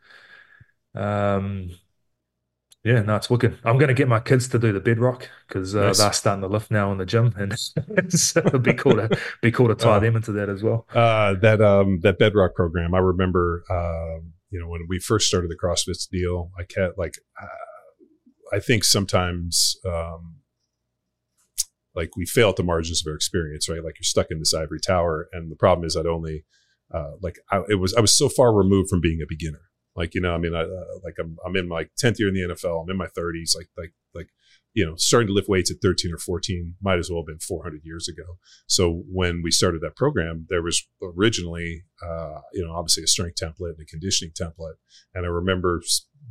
S4: Um, yeah, no, it's wicked. I'm going to get my kids to do the bedrock because uh,
S3: Nice.
S4: they're starting to lift now in the gym, and so it'd be cool to be cool to tie
S3: Uh,
S4: them into that as well.
S3: Uh, that um, that Bedrock program, I remember, um, you know, when we first started the CrossFit deal, I kept like, uh, I think sometimes, um, like we fail at the margins of our experience, right? Like you're stuck in this ivory tower, and the problem is I'd only, uh, like I, it was, I was so far removed from being a beginner. Like, you know, I mean, I, uh, like I'm, I'm in my tenth year in the N F L. I'm in my thirties. Like, like, like, you know, starting to lift weights at thirteen or fourteen might as well have been four hundred years ago. So when we started that program, there was originally, uh, you know, obviously a strength template and a conditioning template. And I remember,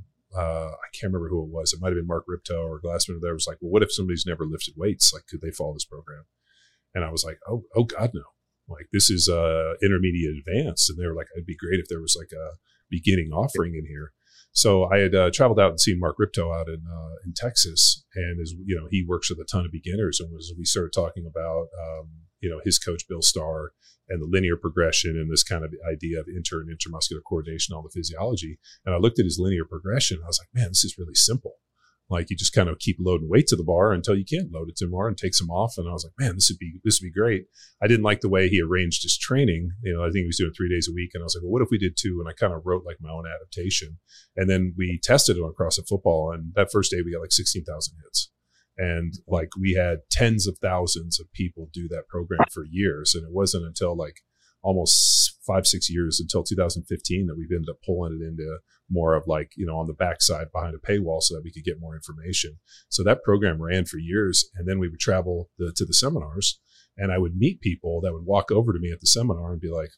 S3: uh, I can't remember who it was. It might have been Mark Ripto or Glassman. There was like, well, what if somebody's never lifted weights? Like, could they follow this program? And I was like, oh, oh God, no. Like, this is uh, intermediate advanced. And they were like, it'd be great if there was like a beginning offering in here. So I had uh, traveled out and seen Mark Ripto out in uh, in Texas, and as you know, he works with a ton of beginners. And was we started talking about um, you know, his coach Bill Starr and the linear progression and this kind of idea of inter and intermuscular coordination, all the physiology. And I looked at his linear progression. And I was like, man, this is really simple. Like, you just kind of keep loading weight to the bar until you can't load it to more and take some off. And I was like, man, this would be, this would be great. I didn't like the way he arranged his training. You know, I think he was doing three days a week. And I was like, well, what if we did two? And I kind of wrote like my own adaptation. And then we tested it on CrossFit Football. And that first day we got like sixteen thousand hits. And like, we had tens of thousands of people do that program for years. And it wasn't until like almost five, six years until two thousand fifteen that we've ended up pulling it into more of like, you know, on the backside behind a paywall so that we could get more information. So that program ran for years. And then we would travel the, to the seminars, and I would meet people that would walk over to me at the seminar and be like,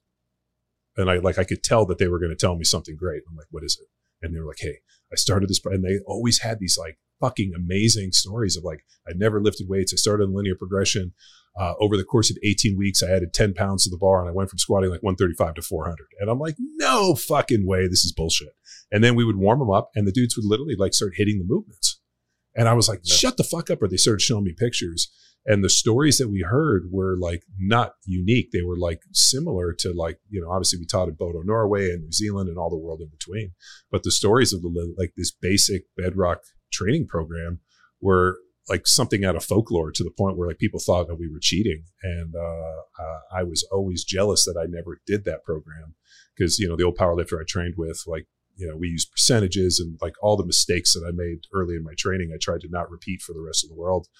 S3: and I like, I could tell that they were going to tell me something great. I'm like, what is it? And they were like, hey, I started this, and they always had these like fucking amazing stories of like, I never lifted weights. I started in linear progression. Uh, over the course of eighteen weeks, I added ten pounds to the bar, and I went from squatting like one thirty-five to four hundred. And I'm like, no fucking way. This is bullshit. And then we would warm them up, and the dudes would literally like start hitting the movements. And I was like, yeah. Shut the fuck up. Or they started showing me pictures. And the stories that we heard were like not unique. They were like similar to like, you know, obviously we taught in Bodo, Norway and New Zealand and all the world in between. But the stories of the like this basic bedrock training program were like something out of folklore, to the point where like people thought that we were cheating. And uh, uh, I was always jealous that I never did that program, because, you know, the old powerlifter I trained with, like, you know, we used percentages, and like all the mistakes that I made early in my training, I tried to not repeat for the rest of the world.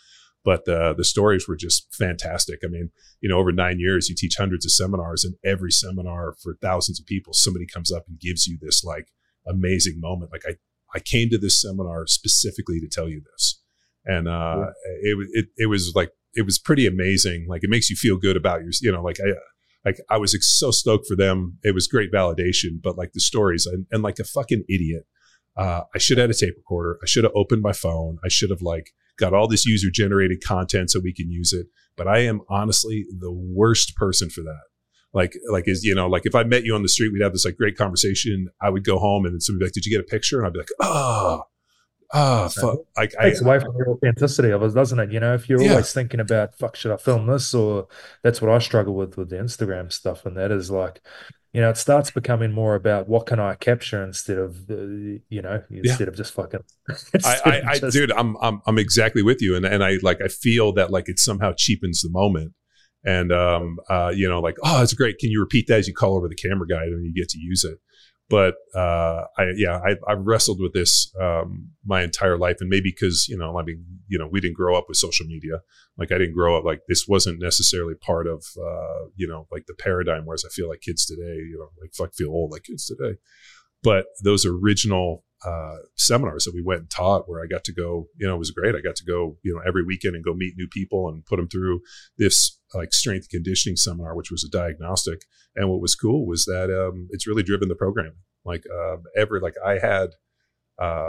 S3: but uh, the stories were just fantastic. I mean, you know, over nine years, you teach hundreds of seminars, and every seminar for thousands of people, somebody comes up and gives you this like amazing moment. Like I, I came to this seminar specifically to tell you this. And uh, yeah. it, it, it was like, it was pretty amazing. Like it makes you feel good about your, you know, like I, like I was so stoked for them. It was great validation, but like the stories and, and like a fucking idiot. Uh, I should have had a tape recorder. I should have opened my phone. I should have like got all this user generated content so we can use it. But I am honestly the worst person for that. Like, like is, you know, like if I met you on the street, we'd have this like great conversation. I would go home and then somebody would be like, did you get a picture? And I'd be like, oh, oh, fuck. Like,
S4: it takes I, away from the authenticity of it, doesn't it? You know, if you're
S3: yeah.
S4: always thinking about, fuck, should I film this? Or that's what I struggle with with the Instagram stuff. And that is like, you know, it starts becoming more about what can I capture instead of, uh, you know, instead
S3: yeah.
S4: of just fucking.
S3: I, I, I just, dude, I'm, I'm, I'm exactly with you. And, and I like, I feel that like it somehow cheapens the moment. And, um, uh, you know, like, oh, that's great. Can you repeat that as you call over the camera guy and you get to use it? But, uh, I, yeah, I, I've wrestled with this, um, my entire life. And maybe because, you know, I mean, you know, we didn't grow up with social media. Like I didn't grow up, like this wasn't necessarily part of, uh, you know, like the paradigm, whereas I feel like kids today, you know, like fuck feel old like kids today. But those original, uh, seminars that we went and taught where I got to go, you know, it was great. I got to go, you know, every weekend and go meet new people and put them through this like strength conditioning seminar, which was a diagnostic. And what was cool was that, um, it's really driven the program. Like, uh, every, like I had, uh,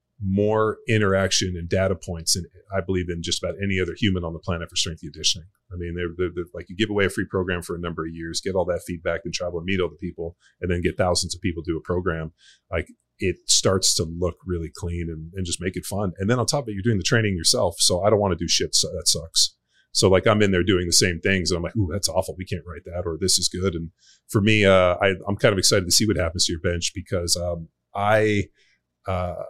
S3: more interaction and data points than I believe in just about any other human on the planet for strength conditioning. I mean, they're, they're, they're like you give away a free program for a number of years, get all that feedback and travel and meet all the people and then get thousands of people do a program. Like it starts to look really clean and, and just make it fun. And then on top of it, you're doing the training yourself. So I don't want to do shit. So that sucks. So like I'm in there doing the same things and I'm like, ooh, that's awful. We can't write that, or this is good. And for me, uh, I, I'm kind of excited to see what happens to your bench because, um, I, uh,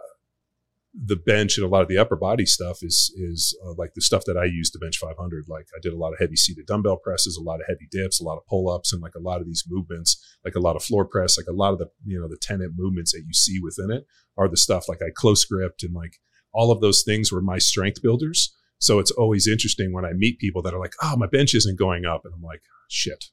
S3: the bench and a lot of the upper body stuff is, is uh, like the stuff that I use to bench five hundred. Like I did a lot of heavy seated dumbbell presses, a lot of heavy dips, a lot of pull ups, and like a lot of these movements, like a lot of floor press, like a lot of the, you know, the tenet movements that you see within it are the stuff like I close gripped and like all of those things were my strength builders. So it's always interesting when I meet people that are like, oh, my bench isn't going up. And I'm like, shit.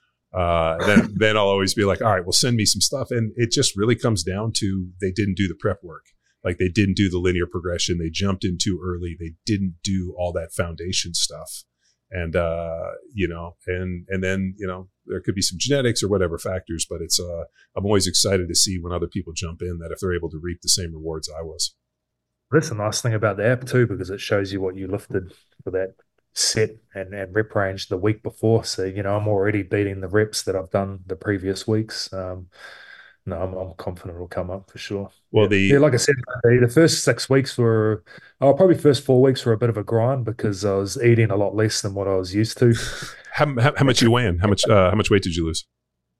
S3: Uh, then, then I'll always be like, all right, well, send me some stuff. And it just really comes down to they didn't do the prep work. Like they didn't do the linear progression. They jumped in too early. They didn't do all that foundation stuff. And, uh, you know, and, and then, you know, there could be some genetics or whatever factors, but it's, uh, I'm always excited to see when other people jump in that if they're able to reap the same rewards I was.
S4: That's the nice thing about the app too, because it shows you what you lifted for that set and, and rep range the week before. So, you know, I'm already beating the reps that I've done the previous weeks. Um, no, I'm, I'm confident it'll come up for sure.
S3: Well,
S4: yeah.
S3: the
S4: yeah, like I said, the first six weeks were, oh, probably first four weeks were a bit of a grind because I was eating a lot less than what I was used to.
S3: how, how, how much you weighing? How much uh, how much weight did you lose?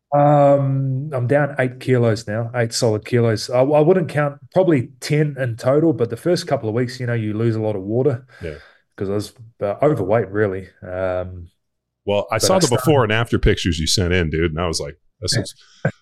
S4: Um, I'm down eight kilos now, eight solid kilos. I, I wouldn't count, probably ten in total, but the first couple of weeks, you know, you lose a lot of water.
S3: Yeah. Because
S4: I was uh, overweight, really. Um,
S3: well, I saw I the started, before and after pictures you sent in, dude, and I was like, "This is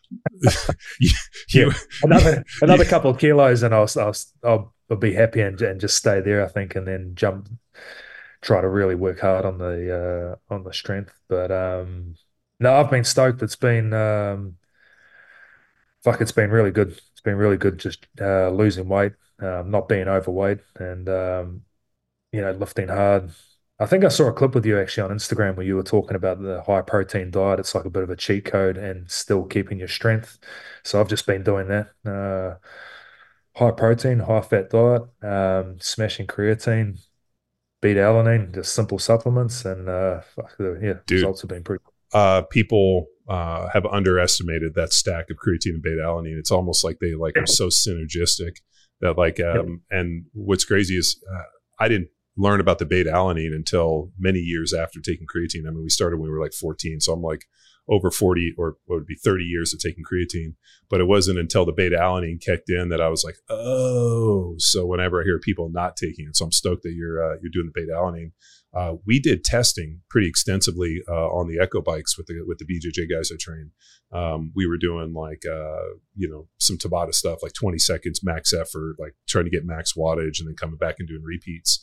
S4: you, yeah, another another couple of kilos, and I'll I'll, I'll, I'll be happy and, and just stay there, I think, and then jump, try to really work hard on the uh, on the strength. But um, no, I've been stoked. It's been um, fuck, it's been really good. It's been really good, just uh, losing weight, um, not being overweight, and um, you know, lifting hard. I think I saw a clip with you actually on Instagram where you were talking about the high protein diet. It's like a bit of a cheat code and still keeping your strength. So I've just been doing that. Uh, high protein, high fat diet, um, smashing creatine, beta-alanine, just simple supplements. And uh, fuck, the, yeah,
S3: Dude,
S4: results have been pretty good.
S3: Uh, people uh, have underestimated that stack of creatine and beta-alanine. It's almost like they like are so synergistic that like, um, yep. And what's crazy is uh, I didn't learn about the beta-alanine until many years after taking creatine. I mean, we started when we were like fourteen. So I'm like over forty or what would be thirty years of taking creatine. But it wasn't until the beta-alanine kicked in that I was like, oh, so whenever I hear people not taking it, so I'm stoked that you're, uh, you're doing the beta-alanine. Uh, we did testing pretty extensively uh, on the Echo bikes with the with the B J J guys I train. Um, we were doing like uh, you know some Tabata stuff, like twenty seconds max effort, like trying to get max wattage, and then coming back and doing repeats.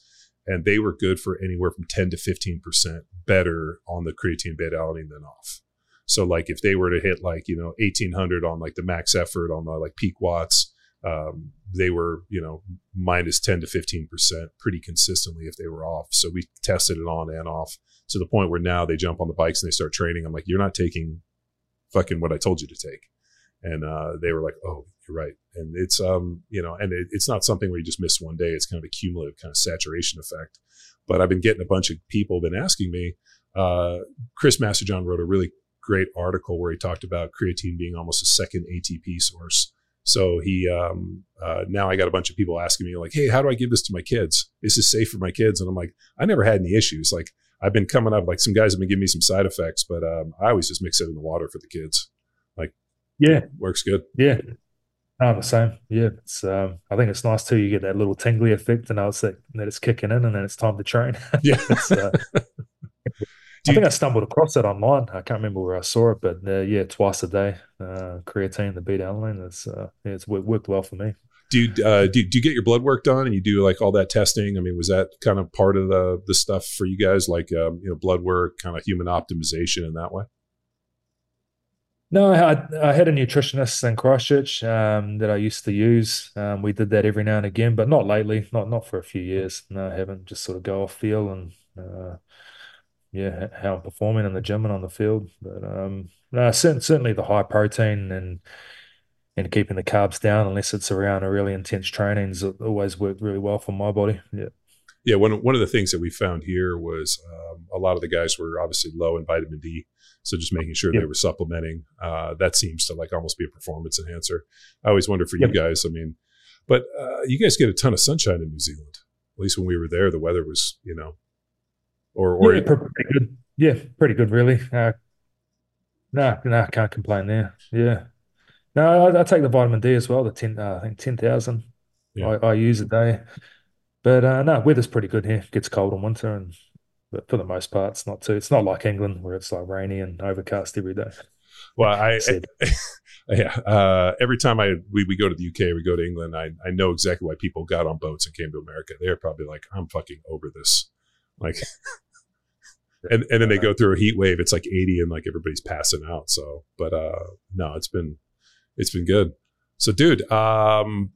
S3: and they were good for anywhere from ten to fifteen percent better on the creatine beta alanine than off. So like if they were to hit like, you know, eighteen hundred on like the max effort on the like peak watts, um, they were, you know, minus ten to fifteen percent pretty consistently if they were off. So we tested it on and off to the point where now they jump on the bikes and they start training. I'm like, you're not taking fucking what I told you to take. And uh, they were like, oh, you're right. And it's, um, you know, and it, it's not something where you just miss one day. It's kind of a cumulative kind of saturation effect. But I've been getting a bunch of people been asking me. Uh, Chris Masterjohn wrote a really great article where he talked about creatine being almost a second A T P source. So he, um, uh, now I got a bunch of people asking me like, hey, how do I give this to my kids? Is this safe for my kids? And I'm like, I never had any issues. Like I've been coming up, like some guys have been giving me some side effects, but um, I always just mix it in the water for the kids. Like,
S4: yeah,
S3: works good.
S4: Yeah. Oh, the same. Yeah. It's, um, I think it's nice too. You get that little tingly effect and now it's that, that it's kicking in and then it's time to train.
S3: Yeah.
S4: it's, uh, I think I stumbled across it online. I can't remember where I saw it, but uh, yeah, twice a day, uh, creatine, the beta alanine. It's uh, yeah, it's worked well for me.
S3: Do you, uh, do, do you get your blood work done and you do like all that testing? I mean, was that kind of part of the the stuff for you guys, like um, you know, blood work, kind of human optimization in that way?
S4: No, I, I had a nutritionist in Christchurch um, that I used to use. Um, we did that every now and again, but not lately, not not for a few years. No, I haven't. Just sort of go off feel and uh, yeah, how I'm performing in the gym and on the field. But um, no, cer- certainly the high protein and and keeping the carbs down, unless it's around a really intense training, has always worked really well for my body. Yeah.
S3: Yeah, one one of the things that we found here was um, a lot of the guys were obviously low in vitamin D, so just making sure yep. they were supplementing. Uh, that seems to like almost be a performance enhancer. I always wonder for yep. you guys. I mean, but uh, you guys get a ton of sunshine in New Zealand. At least when we were there, the weather was, you know, or or
S4: yeah, pretty good. Yeah, pretty good, really. Uh, no, no, I can't complain there. Yeah, no, I, I take the vitamin D as well. The ten, uh, I think ten thousand. Yeah. I, I use a day. But uh, no, weather's pretty good here. It gets cold in winter, and but for the most part, it's not too. It's not like England where it's like rainy and overcast every day.
S3: Well, I, I yeah. Uh, every time I we, we go to the U K, we go to England. I I know exactly why people got on boats and came to America. They're probably like, I'm fucking over this, like, and and then they go through a heat wave. It's like eighty, and like everybody's passing out. So, but uh, no, it's been it's been good. So, dude, um.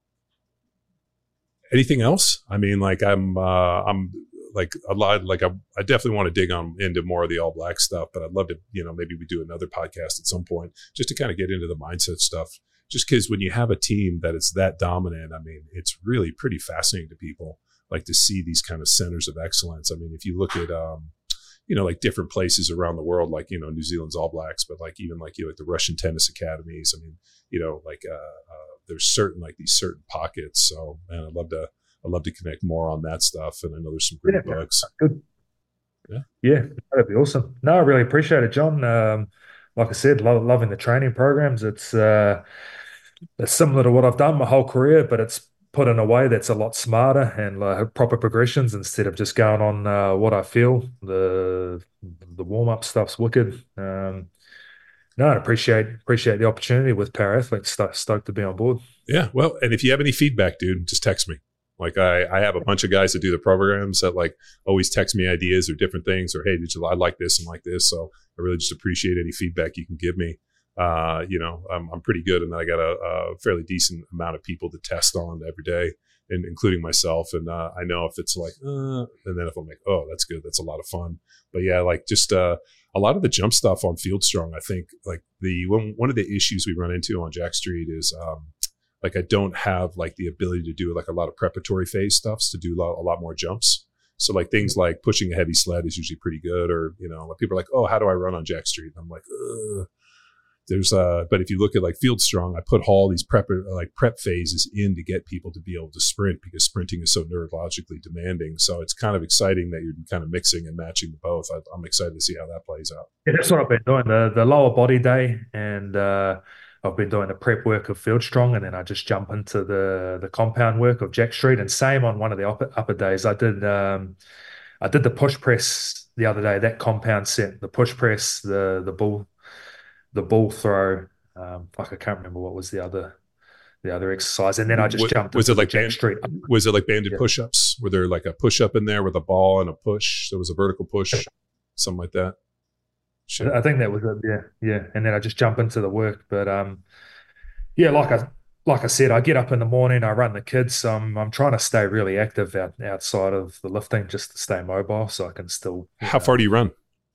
S3: anything else? I mean, like I'm, uh, I'm like a lot, like I, I definitely want to dig on into more of the All Black stuff, but I'd love to, you know, maybe we do another podcast at some point just to kind of get into the mindset stuff. Just because when you have a team that is that dominant, I mean, it's really pretty fascinating to people, like to see these kind of centers of excellence. I mean, if you look at, um, you know, like different places around the world, like, you know, New Zealand's All Blacks, but like even like, you know, like the Russian tennis academies. I mean, you know, like uh, uh, there's certain like these certain pockets. So, man, I'd love to, I'd love to connect more on that stuff. And I know there's some great
S4: yeah,
S3: books.
S4: Good.
S3: Yeah.
S4: Yeah, that'd be awesome. No, I really appreciate it, John. Um, like I said, lo- loving the training programs. It's, uh, it's similar to what I've done my whole career, but it's put in a way that's a lot smarter and uh, proper progressions instead of just going on uh, what I feel. The the warm up stuff's wicked. Um, no, I appreciate appreciate the opportunity with Power Athletes. Sto- stoked to be on board.
S3: Yeah, well, and if you have any feedback, dude, just text me. Like I, I have a bunch of guys that do the programs that like always text me ideas or different things, or hey, did you I like this and like this? So I really just appreciate any feedback you can give me. Uh, you know, I'm, I'm pretty good, and I got a, a fairly decent amount of people to test on every day, and including myself. And uh, I know if it's like, uh, and then if I'm like, oh, that's good, that's a lot of fun. But yeah, like just uh, a lot of the jump stuff on Field Strong. I think like the one one of the issues we run into on Jack Street is um, like I don't have like the ability to do like a lot of preparatory phase stuffs to do a lot, a lot more jumps. So like things like pushing a heavy sled is usually pretty good, or you know, like people are like, oh, how do I run on Jack Street? And I'm like, ugh. There's uh, but if you look at like Field Strong, I put all these prep like prep phases in to get people to be able to sprint, because sprinting is so neurologically demanding. So it's kind of exciting that you're kind of mixing and matching the both. I, I'm excited to see how that plays out.
S4: Yeah, that's what I've been doing, the the lower body day, and uh, I've been doing the prep work of Field Strong, and then I just jump into the the compound work of Jack Street. And same on one of the upper, upper days, I did um, I did the push press the other day. That compound set, the push press, the the bull. the bull throw. Um, fuck, I can't remember what was the other the other exercise. And then I just
S3: was,
S4: jumped
S3: was
S4: into
S3: it like
S4: the Jack
S3: band,
S4: Street.
S3: Was it like banded
S4: Yeah.
S3: push-ups? Were there like a push-up in there with a ball and a push? There was a vertical push, something like that. Sure.
S4: I think that was it. Yeah, yeah. And then I just jump into the work. But um, yeah, like I like I said, I get up in the morning, I run the kids. So I'm I'm trying to stay really active out, outside of the lifting, just to stay mobile, so I can still.
S3: How
S4: know,
S3: far do you run?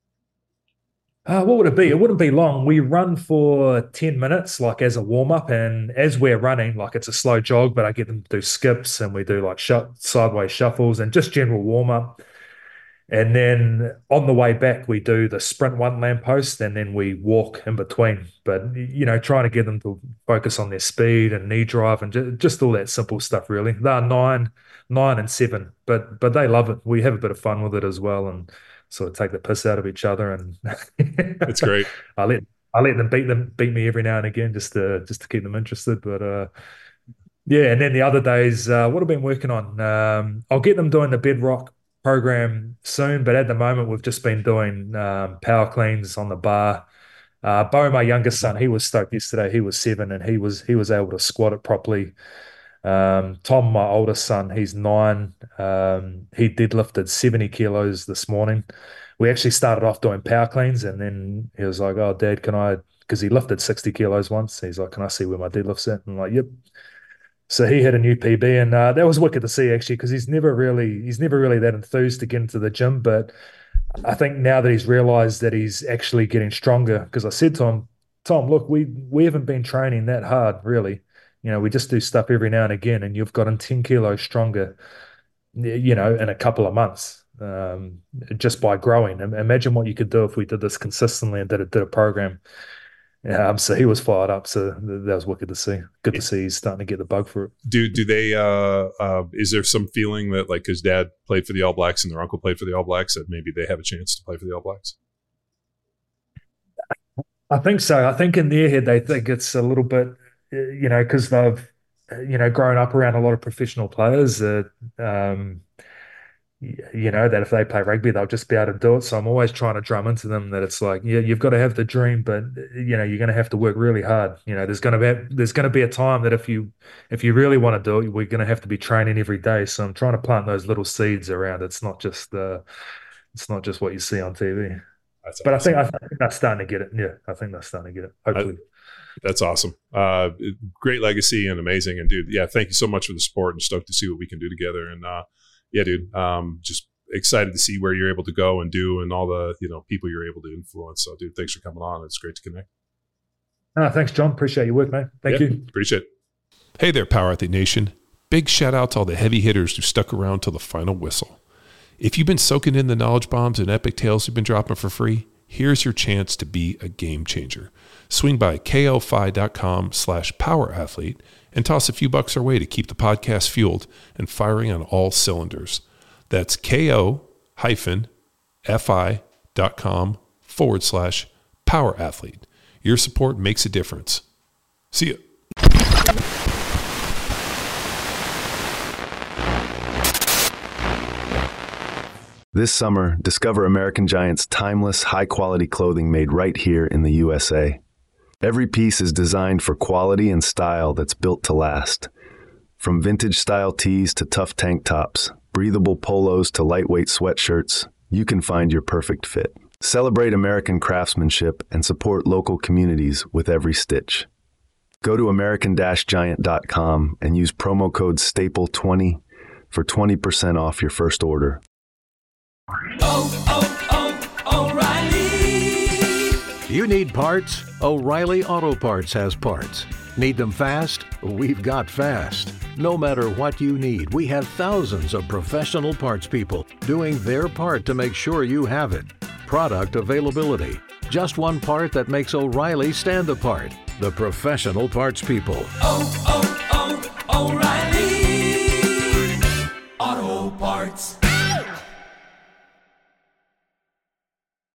S4: Uh, what would it be? It wouldn't be long. We run for ten minutes, like as a warm up. And as we're running, like it's a slow jog, but I get them to do skips and we do like sh- sideways shuffles and just general warm up. And then on the way back, we do the sprint one lamppost and then we walk in between. But, you know, trying to get them to focus on their speed and knee drive and ju- just all that simple stuff, really. They're nine, nine and seven, but but they love it. We have a bit of fun with it as well and sort of take the piss out of each other. And
S3: It's great.
S4: I let I let them beat them beat me every now and again just to just to keep them interested. But uh, yeah, and then the other days, uh, what I've been working on, um, I'll get them doing the bedrock program soon, but at the moment we've just been doing um, power cleans on the bar. Uh, Bo, my youngest son, he was stoked yesterday. He was seven, and he was he was able to squat it properly. Um, Tom, my oldest son, he's nine. Um, he deadlifted seventy kilos this morning. We actually started off doing power cleans, and then he was like, "Oh, Dad, can I?" Because he lifted sixty kilos once. He's like, "Can I see where my deadlift's at?" I'm like, "Yep." So he hit a new P B, and uh, that was wicked to see actually, because he's never really he's never really that enthused to get into the gym. But I think now that he's realised that he's actually getting stronger, because I said to him, "Tom, look, we we haven't been training that hard, really. You know, we just do stuff every now and again, and you've gotten ten kilos stronger, you know, in a couple of months, um, just by growing. Imagine what you could do if we did this consistently and did a did a program." Um, so he was fired up. So that was wicked to see. Good to see he's starting to get the bug for it.
S3: Do do they? Uh, uh, is there some feeling that like his dad played for the All Blacks and their uncle played for the All Blacks, that maybe they have a chance to play for the All Blacks?
S4: I think so. I think in their head they think it's a little bit, you know, because they've, you know, grown up around a lot of professional players. Uh, um, you know, that if they play rugby, they'll just be able to do it. So I'm always trying to drum into them that it's like, yeah, you've got to have the dream, but you know, you're going to have to work really hard. You know, there's going to be there's going to be a time that if you if you really want to do it, we're going to have to be training every day. So I'm trying to plant those little seeds around. It's not just uh, it's not just what you see on T V.
S3: That's
S4: but
S3: awesome.
S4: I think I think that's starting to get it. Yeah, I think that's starting to get it. Hopefully.
S3: I, that's awesome. Uh, great legacy and amazing. And dude, yeah, thank you so much for the support and stoked to see what we can do together. And uh, yeah, dude, um, just excited to see where you're able to go and do and all the, you know, people you're able to influence. So dude, thanks for coming on. It's great to connect.
S4: Oh, thanks, John. Appreciate your work, mate. Thank
S3: yeah,
S4: you.
S3: Appreciate it. Hey there, Power Athlete Nation. Big shout out to all the heavy hitters who stuck around till the final whistle. If you've been soaking in the knowledge bombs and epic tales we've been dropping for free, here's your chance to be a game changer. Swing by ko-fi.com slash power athlete and toss a few bucks our way to keep the podcast fueled and firing on all cylinders. That's ko-fi.com forward slash power athlete. Your support makes a difference. See ya.
S5: This summer, discover American Giant's timeless, high-quality clothing made right here in the U S A. Every piece is designed for quality and style that's built to last. From vintage-style tees to tough tank tops, breathable polos to lightweight sweatshirts, you can find your perfect fit. Celebrate American craftsmanship and support local communities with every stitch. Go to American Giant dot com and use promo code staple twenty for twenty percent off your first order.
S6: Oh, oh, oh, O'Reilly!
S7: You need parts? O'Reilly Auto Parts has parts. Need them fast? We've got fast. No matter what you need, we have thousands of professional parts people doing their part to make sure you have it. Product availability. Just one part that makes O'Reilly stand apart. The professional parts people.
S6: Oh,